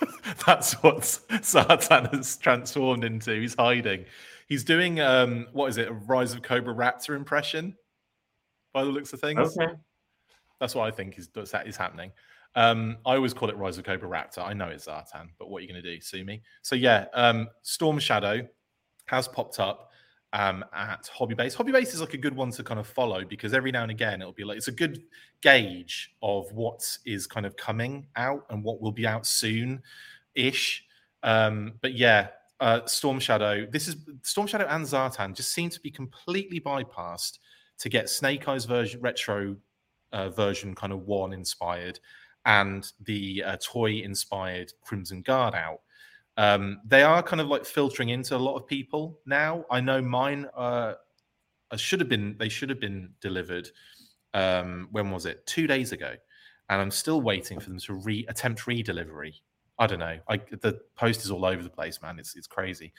Zartan has transformed into. He's hiding. He's doing what is it? A Rise of Cobra Raptor impression, by the looks of things. Okay, that's what I think is happening. I always call it Rise of Cobra Raptor. I know it's Zartan, but what are you going to do? Sue me? So yeah, Storm Shadow has popped up at Hobbybase. Hobbybase is like a good one to kind of follow, because every now and again it'll be like, it's a good gauge of what is kind of coming out and what will be out soon-ish. But yeah, Storm Shadow and Zartan just seem to be completely bypassed to get Snake Eyes retro version kind of 1 inspired and the toy inspired Crimson Guard out. They are kind of like filtering into a lot of people now. I know mine they should have been delivered. When was it? 2 days ago, and I'm still waiting for them to attempt redelivery. I don't know. The post is all over the place, man. It's crazy.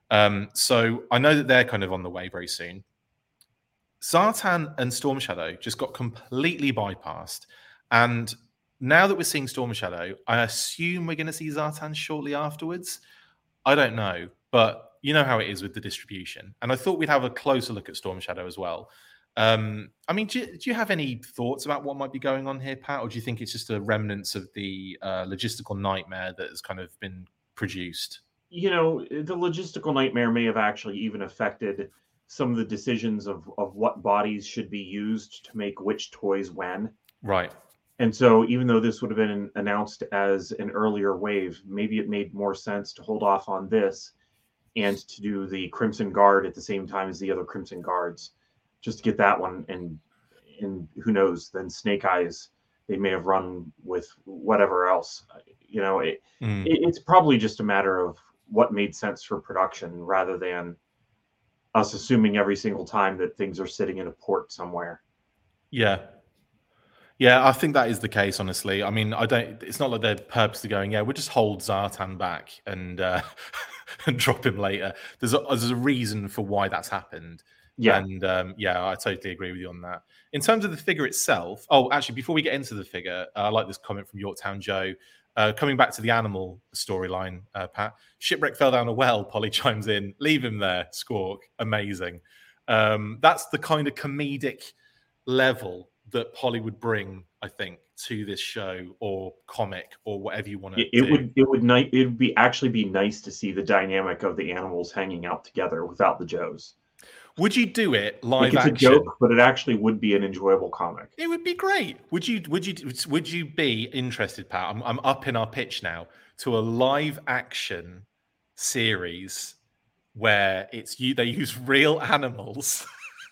So I know that they're kind of on the way very soon. Zartan and Storm Shadow just got completely bypassed, and now that we're seeing Storm Shadow, I assume we're going to see Zartan shortly afterwards. I don't know, but you know how it is with the distribution. And I thought we'd have a closer look at Storm Shadow as well. I mean, do you have any thoughts about what might be going on here, Pat, or do you think it's just a remnants of the logistical nightmare that has kind of been produced? You know, the logistical nightmare may have actually even affected some of the decisions of what bodies should be used to make which toys when. Right. And so even though this would have been announced as an earlier wave, maybe it made more sense to hold off on this and to do the Crimson Guard at the same time as the other Crimson Guards, just to get that one. And who knows, then Snake Eyes, they may have run with whatever else. You know, it's probably just a matter of what made sense for production rather than us assuming every single time that things are sitting in a port somewhere. Yeah. Yeah, I think that is the case, honestly. I mean, it's not like they're purposely going, yeah, we'll just hold Zartan back and and drop him later. There's a reason for why that's happened. Yeah. And I totally agree with you on that. In terms of the figure itself, actually, before we get into the figure, I like this comment from Yorktown Joe. Coming back to the animal storyline, Pat, Shipwreck fell down a well, Polly chimes in. Leave him there, Squawk. Amazing. That's the kind of comedic level that Polly would bring, I think, to this show or comic or whatever you want to do. It would be actually be nice to see the dynamic of the animals hanging out together without the Joes. Would you do it live action? It's a joke, but it actually would be an enjoyable comic. It would be great. Would you be interested, Pat? I'm up in our pitch now to a live action series where they use real animals.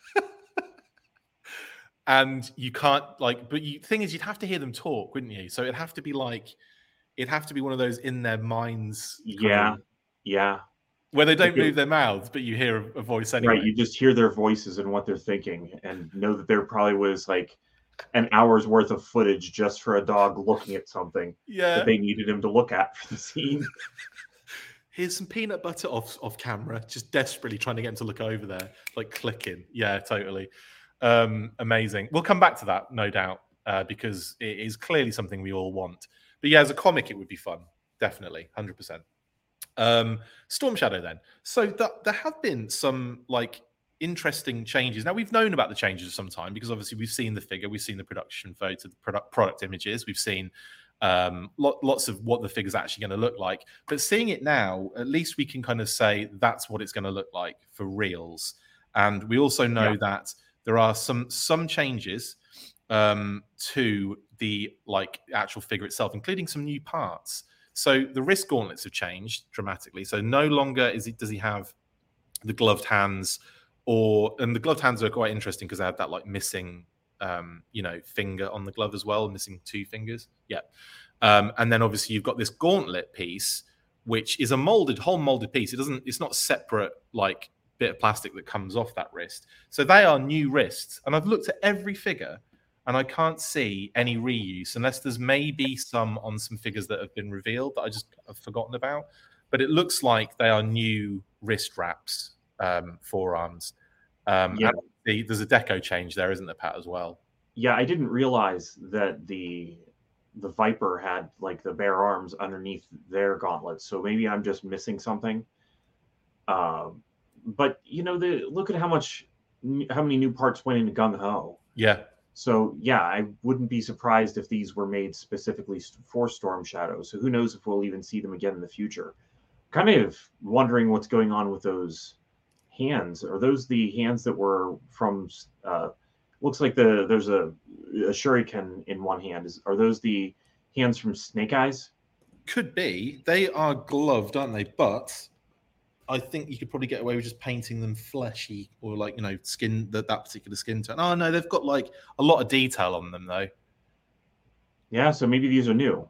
And you can't but the thing is, you'd have to hear them talk, wouldn't you? So it'd have to be one of those in their minds. Yeah. Where they don't move their mouths, but you hear a voice anyway. Right, you just hear their voices and what they're thinking, and know that there probably was like an hour's worth of footage just for a dog looking at something that they needed him to look at for the scene. Here's some peanut butter off camera, just desperately trying to get him to look over there, like clicking. Yeah, totally. Amazing. We'll come back to that, no doubt, because it is clearly something we all want. But yeah, as a comic, it would be fun. Definitely, 100%. Storm Shadow then. So there have been some interesting changes. Now, we've known about the changes for some time because obviously we've seen the figure, we've seen the production photo, the product images, we've seen lots of what the figure's actually going to look like. But seeing it now, at least we can kind of say that's what it's going to look like for reals. And we also know that there are some changes to the actual figure itself, including some new parts. So the wrist gauntlets have changed dramatically. So no longer does he have the gloved hands, and the gloved hands are quite interesting because they have that missing finger on the glove as well, missing two fingers. Yeah. And then obviously you've got this gauntlet piece, which is a whole molded piece. It's not separate bit of plastic that comes off that wrist. So they are new wrists. And I've looked at every figure and I can't see any reuse unless there's maybe some on some figures that have been revealed that I just have forgotten about. But it looks like they are new wrist wraps, forearms. And there's a deco change there, isn't there, Pat, as well? Yeah, I didn't realize that the Viper had the bare arms underneath their gauntlets. So maybe I'm just missing something. But look at how many new parts went into Gung Ho. Yeah. So yeah, I wouldn't be surprised if these were made specifically for Storm Shadow. So who knows if we'll even see them again in the future. Kind of wondering what's going on with those hands. Are those the hands that were from? Looks like there's a shuriken in one hand. Are those the hands from Snake Eyes? Could be. They are gloved, aren't they? But I think you could probably get away with just painting them fleshy or skin, that particular skin tone. Oh no, they've got a lot of detail on them though. Yeah, so maybe these are new.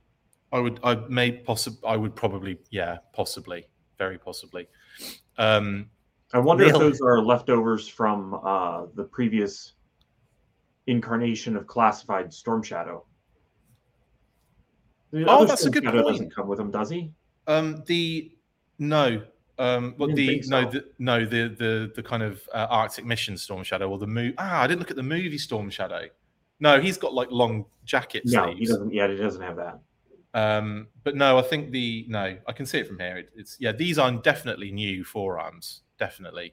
Possibly, very possibly. I wonder if those are leftovers from the previous incarnation of classified Storm Shadow. The Oh, other that's a Storm good Shadow point. doesn't come with him, does he? The no, Didn't think so. the kind of Arctic Mission Storm Shadow or the movie. I didn't look at the movie Storm Shadow. No, he's got like long jacket No, he sleeves. doesn't. Yeah, he doesn't have that. But no, I think I can see it from here. It's these are definitely new forearms, definitely.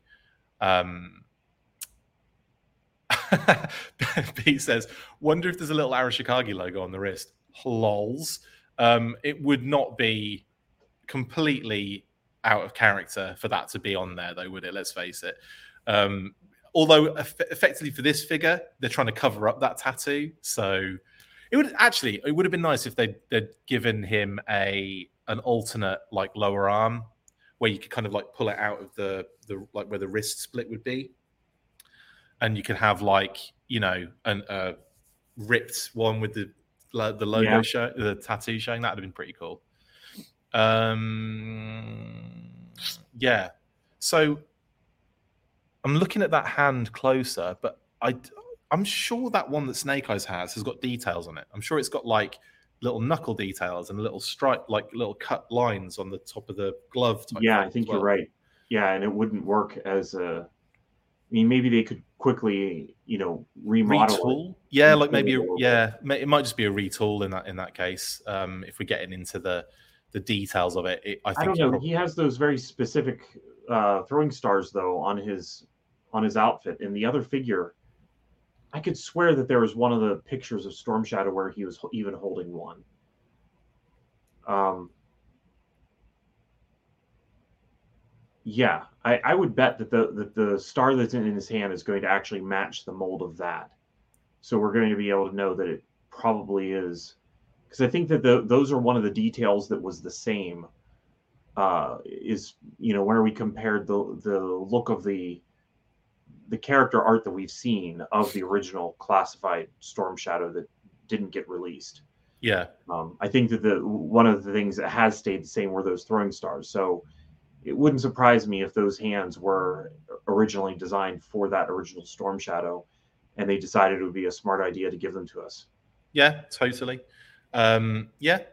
Pete says, "Wonder if there's a little Arashikage logo on the wrist." Lols. It would not be completely out of character for that to be on there, though, would it? Let's face it. Although effectively for this figure, they're trying to cover up that tattoo, so it would have been nice if they'd given him an alternate like lower arm where you could kind of like pull it out of the like where the wrist split would be, and you could have like a ripped one with the logo show, the tattoo showing. That would have been pretty cool. Yeah. So I'm looking at that hand closer, but I'm sure that one that Snake Eyes has got details on it. I'm sure it's got like little knuckle details and little stripe, like little cut lines on the top of the glove. Yeah, I think you're right. Yeah, and it wouldn't work as a. I mean, maybe they could quickly, remodel retool. It. Yeah, like maybe it might just be a retool in that case. If we're getting into the details of it, I think I don't know. He has those very specific throwing stars though on his outfit. In the other figure, I could swear that there was one of the pictures of Storm Shadow where he was even holding one. Yeah, I would bet that the star that's in his hand is going to actually match the mold of that. So we're going to be able to know that it probably is, because I think that those are one of the details that was the same. Where we compared the look of the character art that we've seen of the original classified Storm Shadow that didn't get released. Yeah. I think that one of the things that has stayed the same were those throwing stars. So it wouldn't surprise me if those hands were originally designed for that original Storm Shadow, and they decided it would be a smart idea to give them to us. Yeah, totally. I'm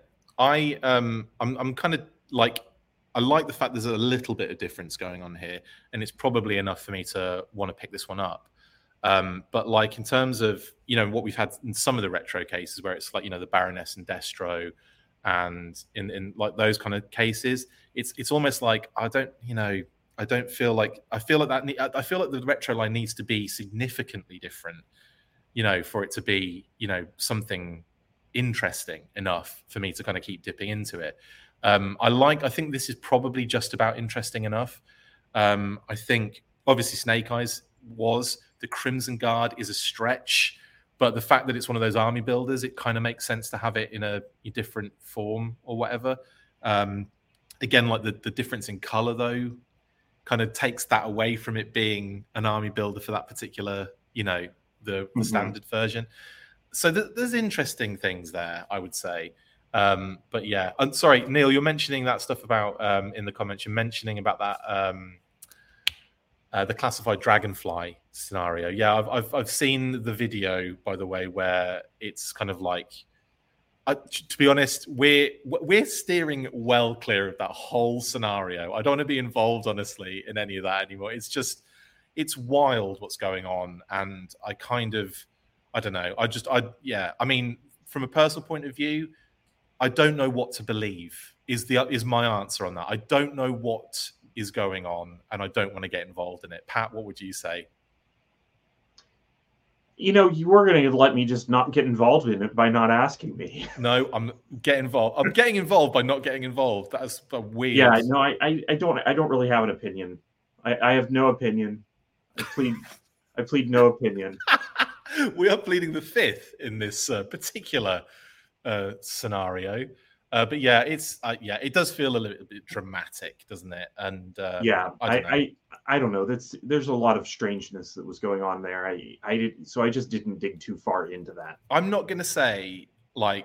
kind of like, I like the fact there's a little bit of difference going on here, and it's probably enough for me to want to pick this one up. But like in terms of what we've had in some of the retro cases where it's like the Baroness and Destro, and in like those kind of cases, it's almost like I feel like the retro line needs to be significantly different, for it to be something interesting enough for me to kind of keep dipping into it. I think this is probably just about interesting enough. I think obviously Snake Eyes was the Crimson Guard is a stretch, but the fact that it's one of those army builders, it kind of makes sense to have it in a different form or whatever. Again, like the difference in color though, kind of takes that away from it being an army builder for that particular, the standard version. So there's interesting things there, I would say. But yeah, I'm sorry, Neil, you're mentioning that stuff about in the comments. You're mentioning about that the classified Dragonfly scenario. Yeah, I've seen the video, by the way, where it's kind of like, to be honest, we're steering well clear of that whole scenario. I don't want to be involved, honestly, in any of that anymore. It's wild what's going on, and I don't know. I mean, from a personal point of view, I don't know what to believe is my answer on that. I don't know what is going on, and I don't want to get involved in it. Pat, what would you say? You were going to let me just not get involved in it by not asking me. No, I'm getting involved. I'm getting involved by not getting involed. That's weird. Yeah, no, I don't really have an opinion. I have no opinion. I plead no opinion. We are pleading the fifth in this particular scenario. But yeah, it does feel a little bit dramatic, doesn't it? And I don't know. There's a lot of strangeness that was going on there. I just didn't dig too far into that. I'm not going to say like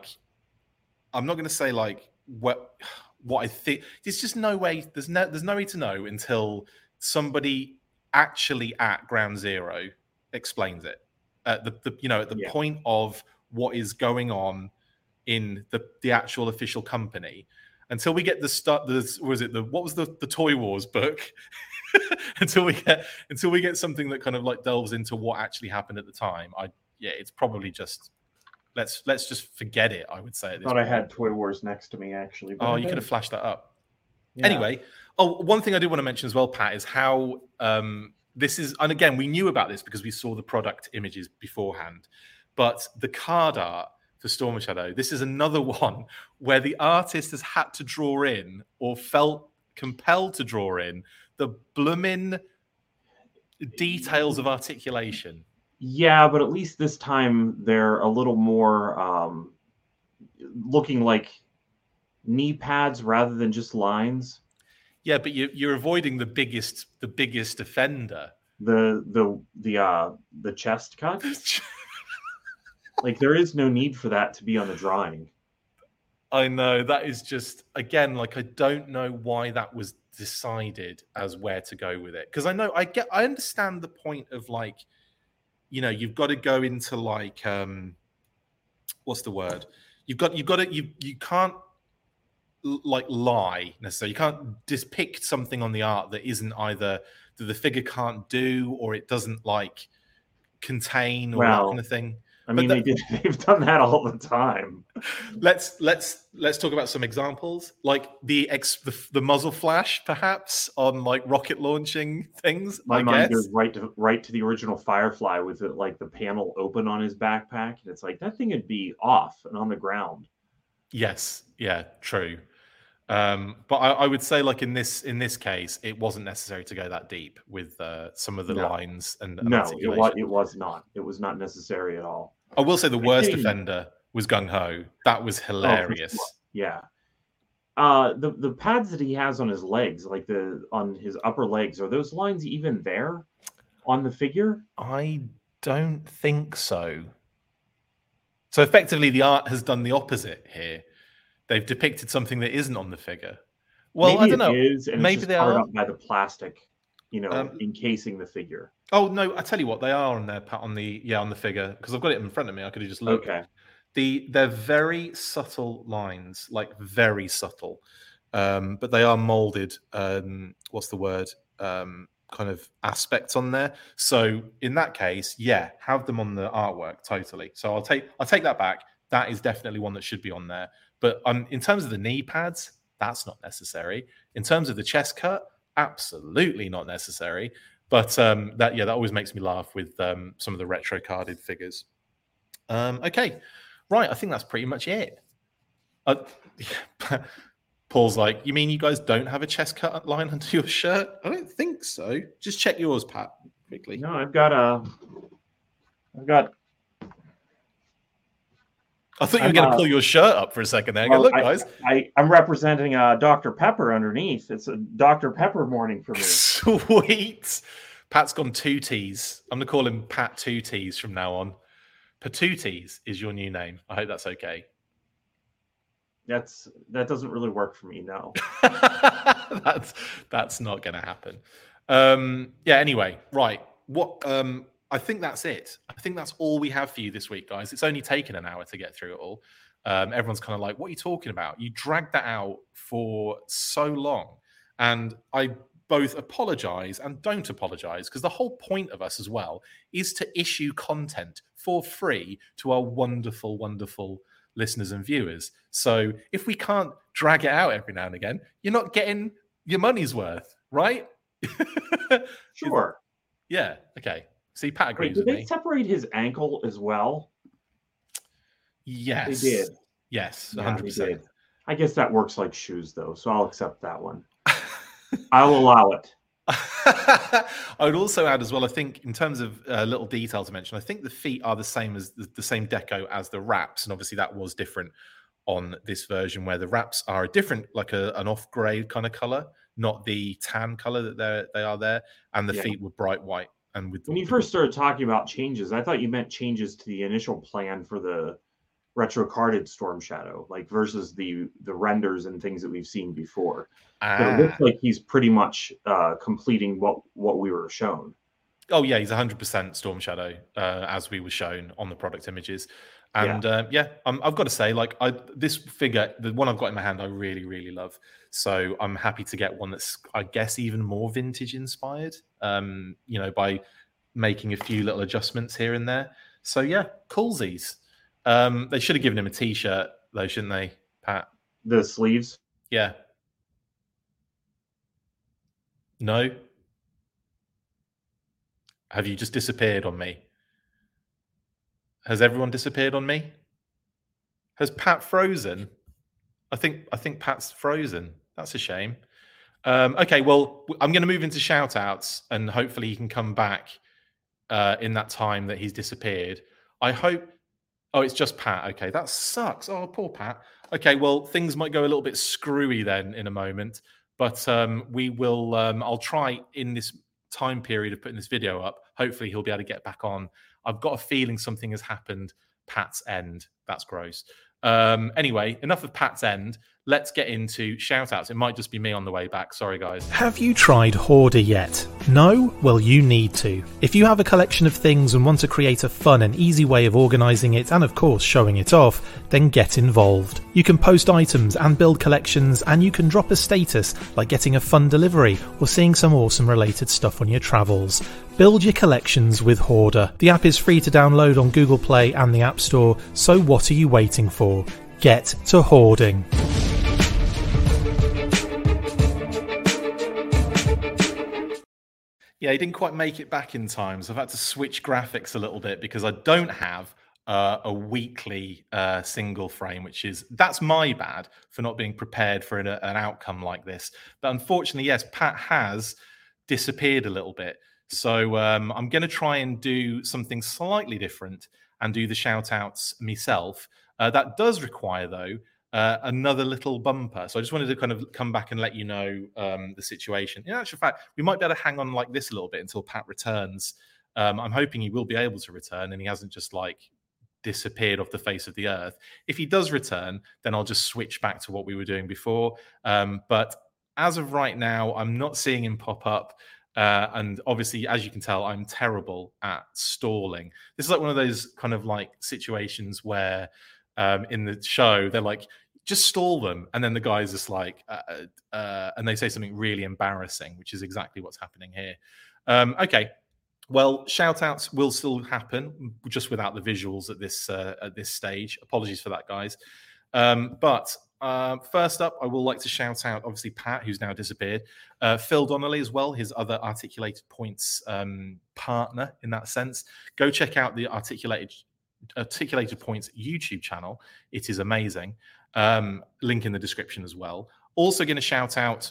what I think. There's just no way. There's no way to know until somebody actually at Ground Zero explains it. At the point of what is going on in the actual official company until we get what was the Toy Wars book. until we get something that kind of like delves into what actually happened at the time. It's probably just let's just forget it. I would say. At this point. I had Toy Wars next to me actually. Oh, you could have flashed that up. Yeah. Anyway, one thing I do want to mention as well, Pat, is how this is, and again, we knew about this because we saw the product images beforehand, but the card art for Storm Shadow, this is another one where the artist has had to draw in or felt compelled to draw in the blooming details of articulation. Yeah, but at least this time they're a little more looking like knee pads rather than just lines. Yeah, but you're avoiding the biggest offender. The chest cut. Like there is no need for that to be on the drawing. I know, that is just, again, like I don't know why that was decided as where to go with it, because I understand the point of like, you know, you've got to go into like what's the word? You can't like lie necessarily. You can't depict something on the art that isn't either that the figure can't do or it doesn't like contain or that kind of thing. I mean, they've done that all the time. Let's talk about some examples, like the muzzle flash, perhaps on like rocket launching things. My mind goes right to the original Firefly with it, like the panel open on his backpack, and it's like that thing would be off and on the ground. Yes, yeah, true. But I would say, like in this case, it wasn't necessary to go that deep with some of the lines and no, it was not. It was not necessary at all. I will say the worst offender was Gung Ho. That was hilarious. Yeah. The pads that he has on his legs, like on his upper legs, are those lines even there on the figure? I don't think so. So effectively, the art has done the opposite here. They've depicted something that isn't on the figure. Well, maybe I don't know. It is, and maybe it's they covered are up by the plastic, encasing the figure. Oh no! I tell you what, they are on there, Pat, on the figure, because I've got it in front of me. I could have just looked. Okay. They're very subtle lines, like very subtle, but they are molded. What's the word? Kind of aspects on there. So in that case, yeah, have them on the artwork totally. So I'll take that back. That is definitely one that should be on there. But in terms of the knee pads, that's not necessary. In terms of the chest cut, absolutely not necessary. But that always makes me laugh with some of the retro carded figures. Okay, right. I think that's pretty much it. Paul's like, you mean you guys don't have a chest cut line under your shirt? I don't think so. Just check yours, Pat, quickly. No, I've got. I thought you were going to pull your shirt up for a second there. Look, guys. I'm representing Dr. Pepper underneath. It's a Dr. Pepper morning for me. Sweet. Pat's gone 2 T's. I'm going to call him Pat 2 T's from now on. Patooties is your new name. I hope that's okay. That doesn't really work for me, no. That's not going to happen. Anyway, right. What I think that's it. I think that's all we have for you this week, guys. It's only taken an hour to get through it all. Everyone's kind of like, what are you talking about? You dragged that out for so long. And I both apologize and don't apologize, because the whole point of us as well is to issue content for free to our wonderful, wonderful listeners and viewers. So if we can't drag it out every now and again, you're not getting your money's worth, right? Sure. Yeah. Okay. See, Pat agrees with me. Did they separate his ankle as well? Yes. They did. Yes, 100%. They did. I guess that works like shoes, though, so I'll accept that one. I'll allow it. I would also add as well, I think, in terms of little detail to mention, I think the feet are the same as the same deco as the wraps, and obviously that was different on this version, where the wraps are a different, like an off-grey kind of color, not the tan color that they are there, and the feet were bright white. And when you first started talking about changes, I thought you meant changes to the initial plan for the retro carded Storm Shadow, like versus the renders and things that we've seen before. But it looks like he's pretty much completing what we were shown. Oh yeah, he's 100% Storm Shadow, as we were shown on the product images. And I've got to say, like, this figure, the one I've got in my hand, I really, really love. So I'm happy to get one that's, I guess, even more vintage inspired, by making a few little adjustments here and there. So yeah, coolsies. They should have given him a t-shirt though, shouldn't they, Pat? The sleeves? Yeah. No? Have you just disappeared on me? Has everyone disappeared on me? Has Pat frozen? I think Pat's frozen. That's a shame. Okay, well, I'm going to move into shout-outs, and hopefully he can come back in that time that he's disappeared. I hope... Oh, it's just Pat. Okay, that sucks. Oh, poor Pat. Okay, well, things might go a little bit screwy then in a moment, but we will... I'll try in this time period of putting this video up. Hopefully he'll be able to get back on. I've got a feeling something has happened. Pat's end. That's gross. Anyway, enough of Pat's end. Let's get into shout-outs. It might just be me on the way back. Sorry, guys. Have you tried Hoarder yet? No? Well, you need to. If you have a collection of things and want to create a fun and easy way of organising it and, of course, showing it off, then get involved. You can post items and build collections, and you can drop a status like getting a fun delivery or seeing some awesome related stuff on your travels. Build your collections with Hoarder. The app is free to download on Google Play and the App Store, so what are you waiting for? Get to hoarding. Yeah, he didn't quite make it back in time, so I've had to switch graphics a little bit because I don't have a weekly single frame, that's my bad for not being prepared for an outcome like this. But unfortunately, yes, Pat has disappeared a little bit. So I'm going to try and do something slightly different and do the shout-outs myself. That does require, though, another little bumper. So I just wanted to kind of come back and let you know the situation. In actual fact, we might be able to hang on like this a little bit until Pat returns. I'm hoping he will be able to return and he hasn't just like disappeared off the face of the earth. If he does return, then I'll just switch back to what we were doing before. But as of right now, I'm not seeing him pop up. And obviously, as you can tell, I'm terrible at stalling. This is like one of those kind of like situations where in the show, they're like, just stall them. And then the guy's just like, and they say something really embarrassing, which is exactly what's happening here. Okay. Well, shout outs will still happen, just without the visuals at this stage. Apologies for that, guys. But first up, I will like to shout out, obviously, Pat, who's now disappeared. Phil Donnelly as well, his other Articulated Points partner in that sense. Go check out the Articulated Points YouTube channel. It is amazing. Link in the description as well. Also going to shout out...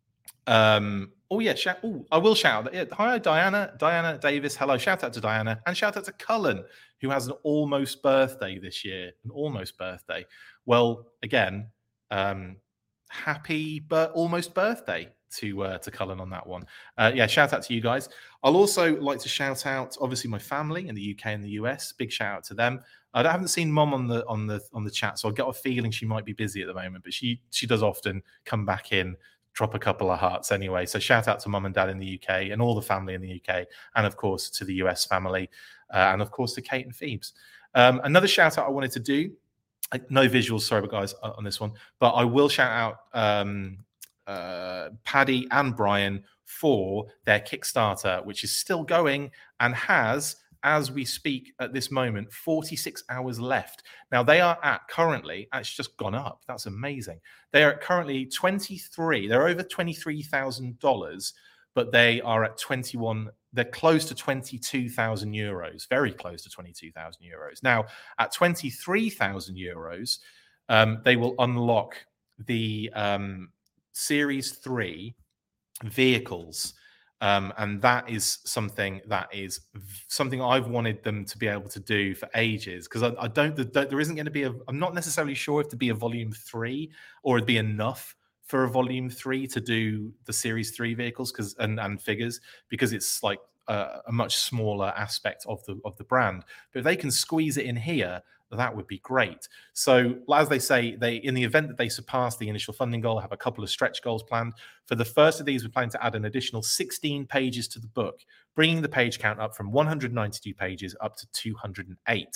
I will shout out. Yeah, hi, Diana Davis. Hello. Shout out to Diana and shout out to Cullen, who has an almost birthday this year. An almost birthday. Well, again, happy almost birthday to Cullen on that one. Shout out to you guys. I'll also like to shout out, obviously, my family in the UK and the US. Big shout out to them. I haven't seen Mom on the chat, so I've got a feeling she might be busy at the moment, but she does often come back in. Drop a couple of hearts anyway. So shout out to Mum and Dad in the UK and all the family in the UK, and of course to the US family, and of course to Kate and Phoebes. Another shout out I wanted to do, no visuals, sorry guys on this one, but I will shout out Paddy and Brian for their Kickstarter, which is still going and has, as we speak at this moment, 46 hours left. Now they are at currently, it's just gone up. That's amazing. They are at currently 23. They're over $23,000, but they are at 21. They're close to 22,000 euros, very close to 22,000 euros. Now at 23,000 euros, they will unlock the Series 3 vehicles. And that is something I've wanted them to be able to do for ages, because there isn't going to be I'm not necessarily sure if to be a volume 3 or it'd be enough for a volume 3 to do the Series 3 vehicles and figures, because it's like a much smaller aspect of the brand. But if they can squeeze it in here, that would be great. So as they say, in the event that they surpass the initial funding goal, have a couple of stretch goals planned. For the first of these, we're planning to add an additional 16 pages to the book, bringing the page count up from 192 pages up to 208.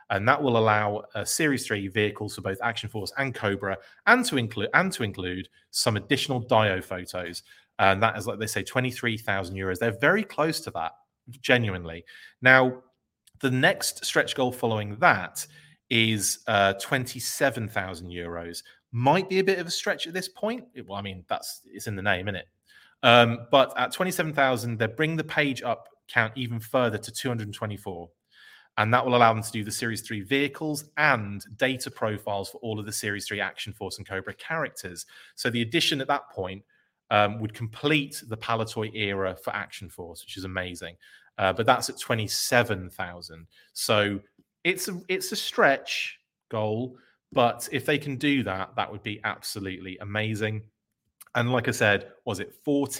and that will allow Series 3 vehicles for both Action Force and Cobra, and to include some additional Dio photos. And that is, like they say, 23,000 euros. They're very close to that, genuinely. Now, the next stretch goal following that is 27,000 euros. Might be a bit of a stretch at this point. Well, I mean, it's in the name, isn't it? But at 27,000, they bring the page up count even further to 224. And that will allow them to do the Series 3 vehicles and data profiles for all of the Series 3 Action Force and Cobra characters. So the addition at that point would complete the Palitoy era for Action Force, which is amazing. But that's at 27,000. So it's a stretch goal, but if they can do that, that would be absolutely amazing. And like I said, was it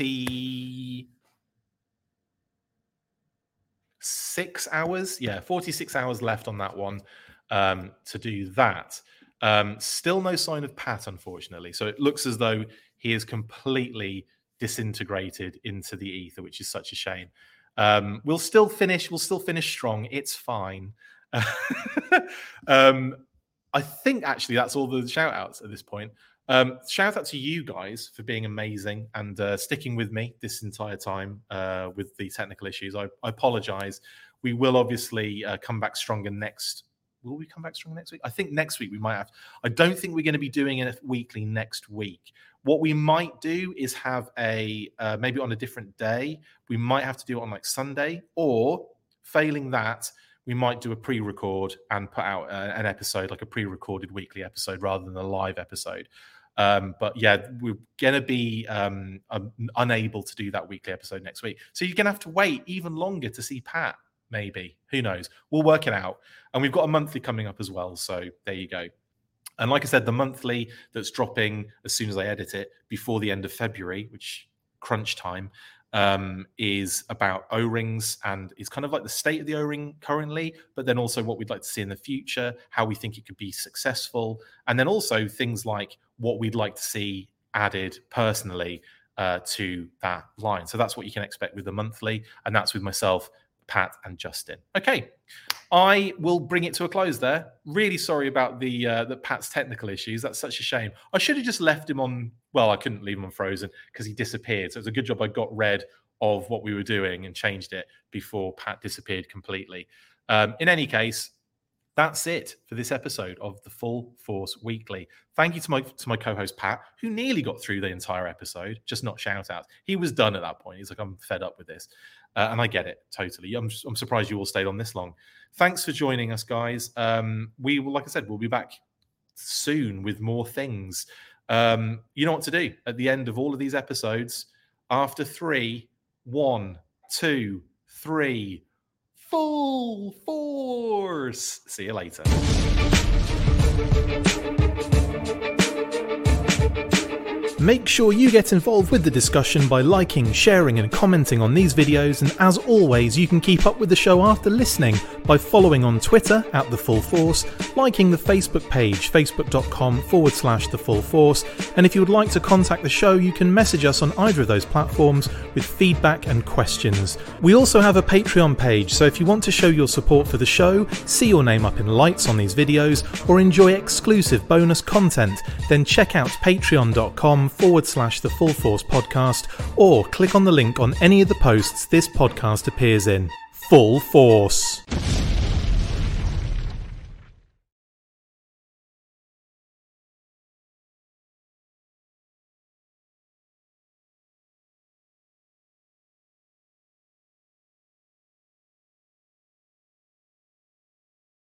46 hours? Yeah, 46 hours left on that one to do that. Still no sign of Pat, unfortunately. So it looks as though he is completely disintegrated into the ether, which is such a shame. We'll still finish strong. It's fine. I think actually that's all the shout outs at this point. Shout out to you guys for being amazing and sticking with me this entire time with the technical issues. I apologize. We will obviously come back stronger next. Will we come back stronger next week? I think next week we might have. I don't think we're going to be doing it weekly next week. What we might do is have a maybe on a different day. We might have to do it on like Sunday, or failing that, we might do a pre-record and put out an episode, like a pre-recorded weekly episode rather than a live episode. But yeah, we're going to be unable to do that weekly episode next week. So you're going to have to wait even longer to see Pat, maybe. Who knows? We'll work it out. And we've got a monthly coming up as well. So there you go. And like I said, the monthly that's dropping as soon as I edit it before the end of February, which crunch time, is about O-rings, and it's kind of like the state of the O-ring currently, but then also what we'd like to see in the future, how we think it could be successful, and then also things like what we'd like to see added personally to that line. So that's what you can expect with the monthly, and that's with myself, Pat, and Justin. Okay, I will bring it to a close there. Really sorry about the Pat's technical issues. That's such a shame. I should have just left him on. Well, I couldn't leave him on frozen because he disappeared. So it was a good job I got rid of what we were doing and changed it before Pat disappeared completely. In any case, that's it for this episode of the Full Force Weekly. Thank you to my co-host Pat, who nearly got through the entire episode, just not shout outs. He was done at that point. He's like, I'm fed up with this. And I get it totally. I'm surprised you all stayed on this long. Thanks for joining us, guys. We will, like I said, we'll be back soon with more things. You know what to do at the end of all of these episodes. After 3, 1, 2, 3, Full Force. See you later. Make sure you get involved with the discussion by liking, sharing and commenting on these videos, and as always you can keep up with the show after listening by following on Twitter @The Full Force, liking the Facebook page facebook.com/The Full Force, and if you would like to contact the show you can message us on either of those platforms with feedback and questions. We also have a Patreon page, so if you want to show your support for the show, see your name up in lights on these videos, or enjoy exclusive bonus content, then check out patreon.com/The Full Force Podcast, or click on the link on any of the posts this podcast appears in. Full Force.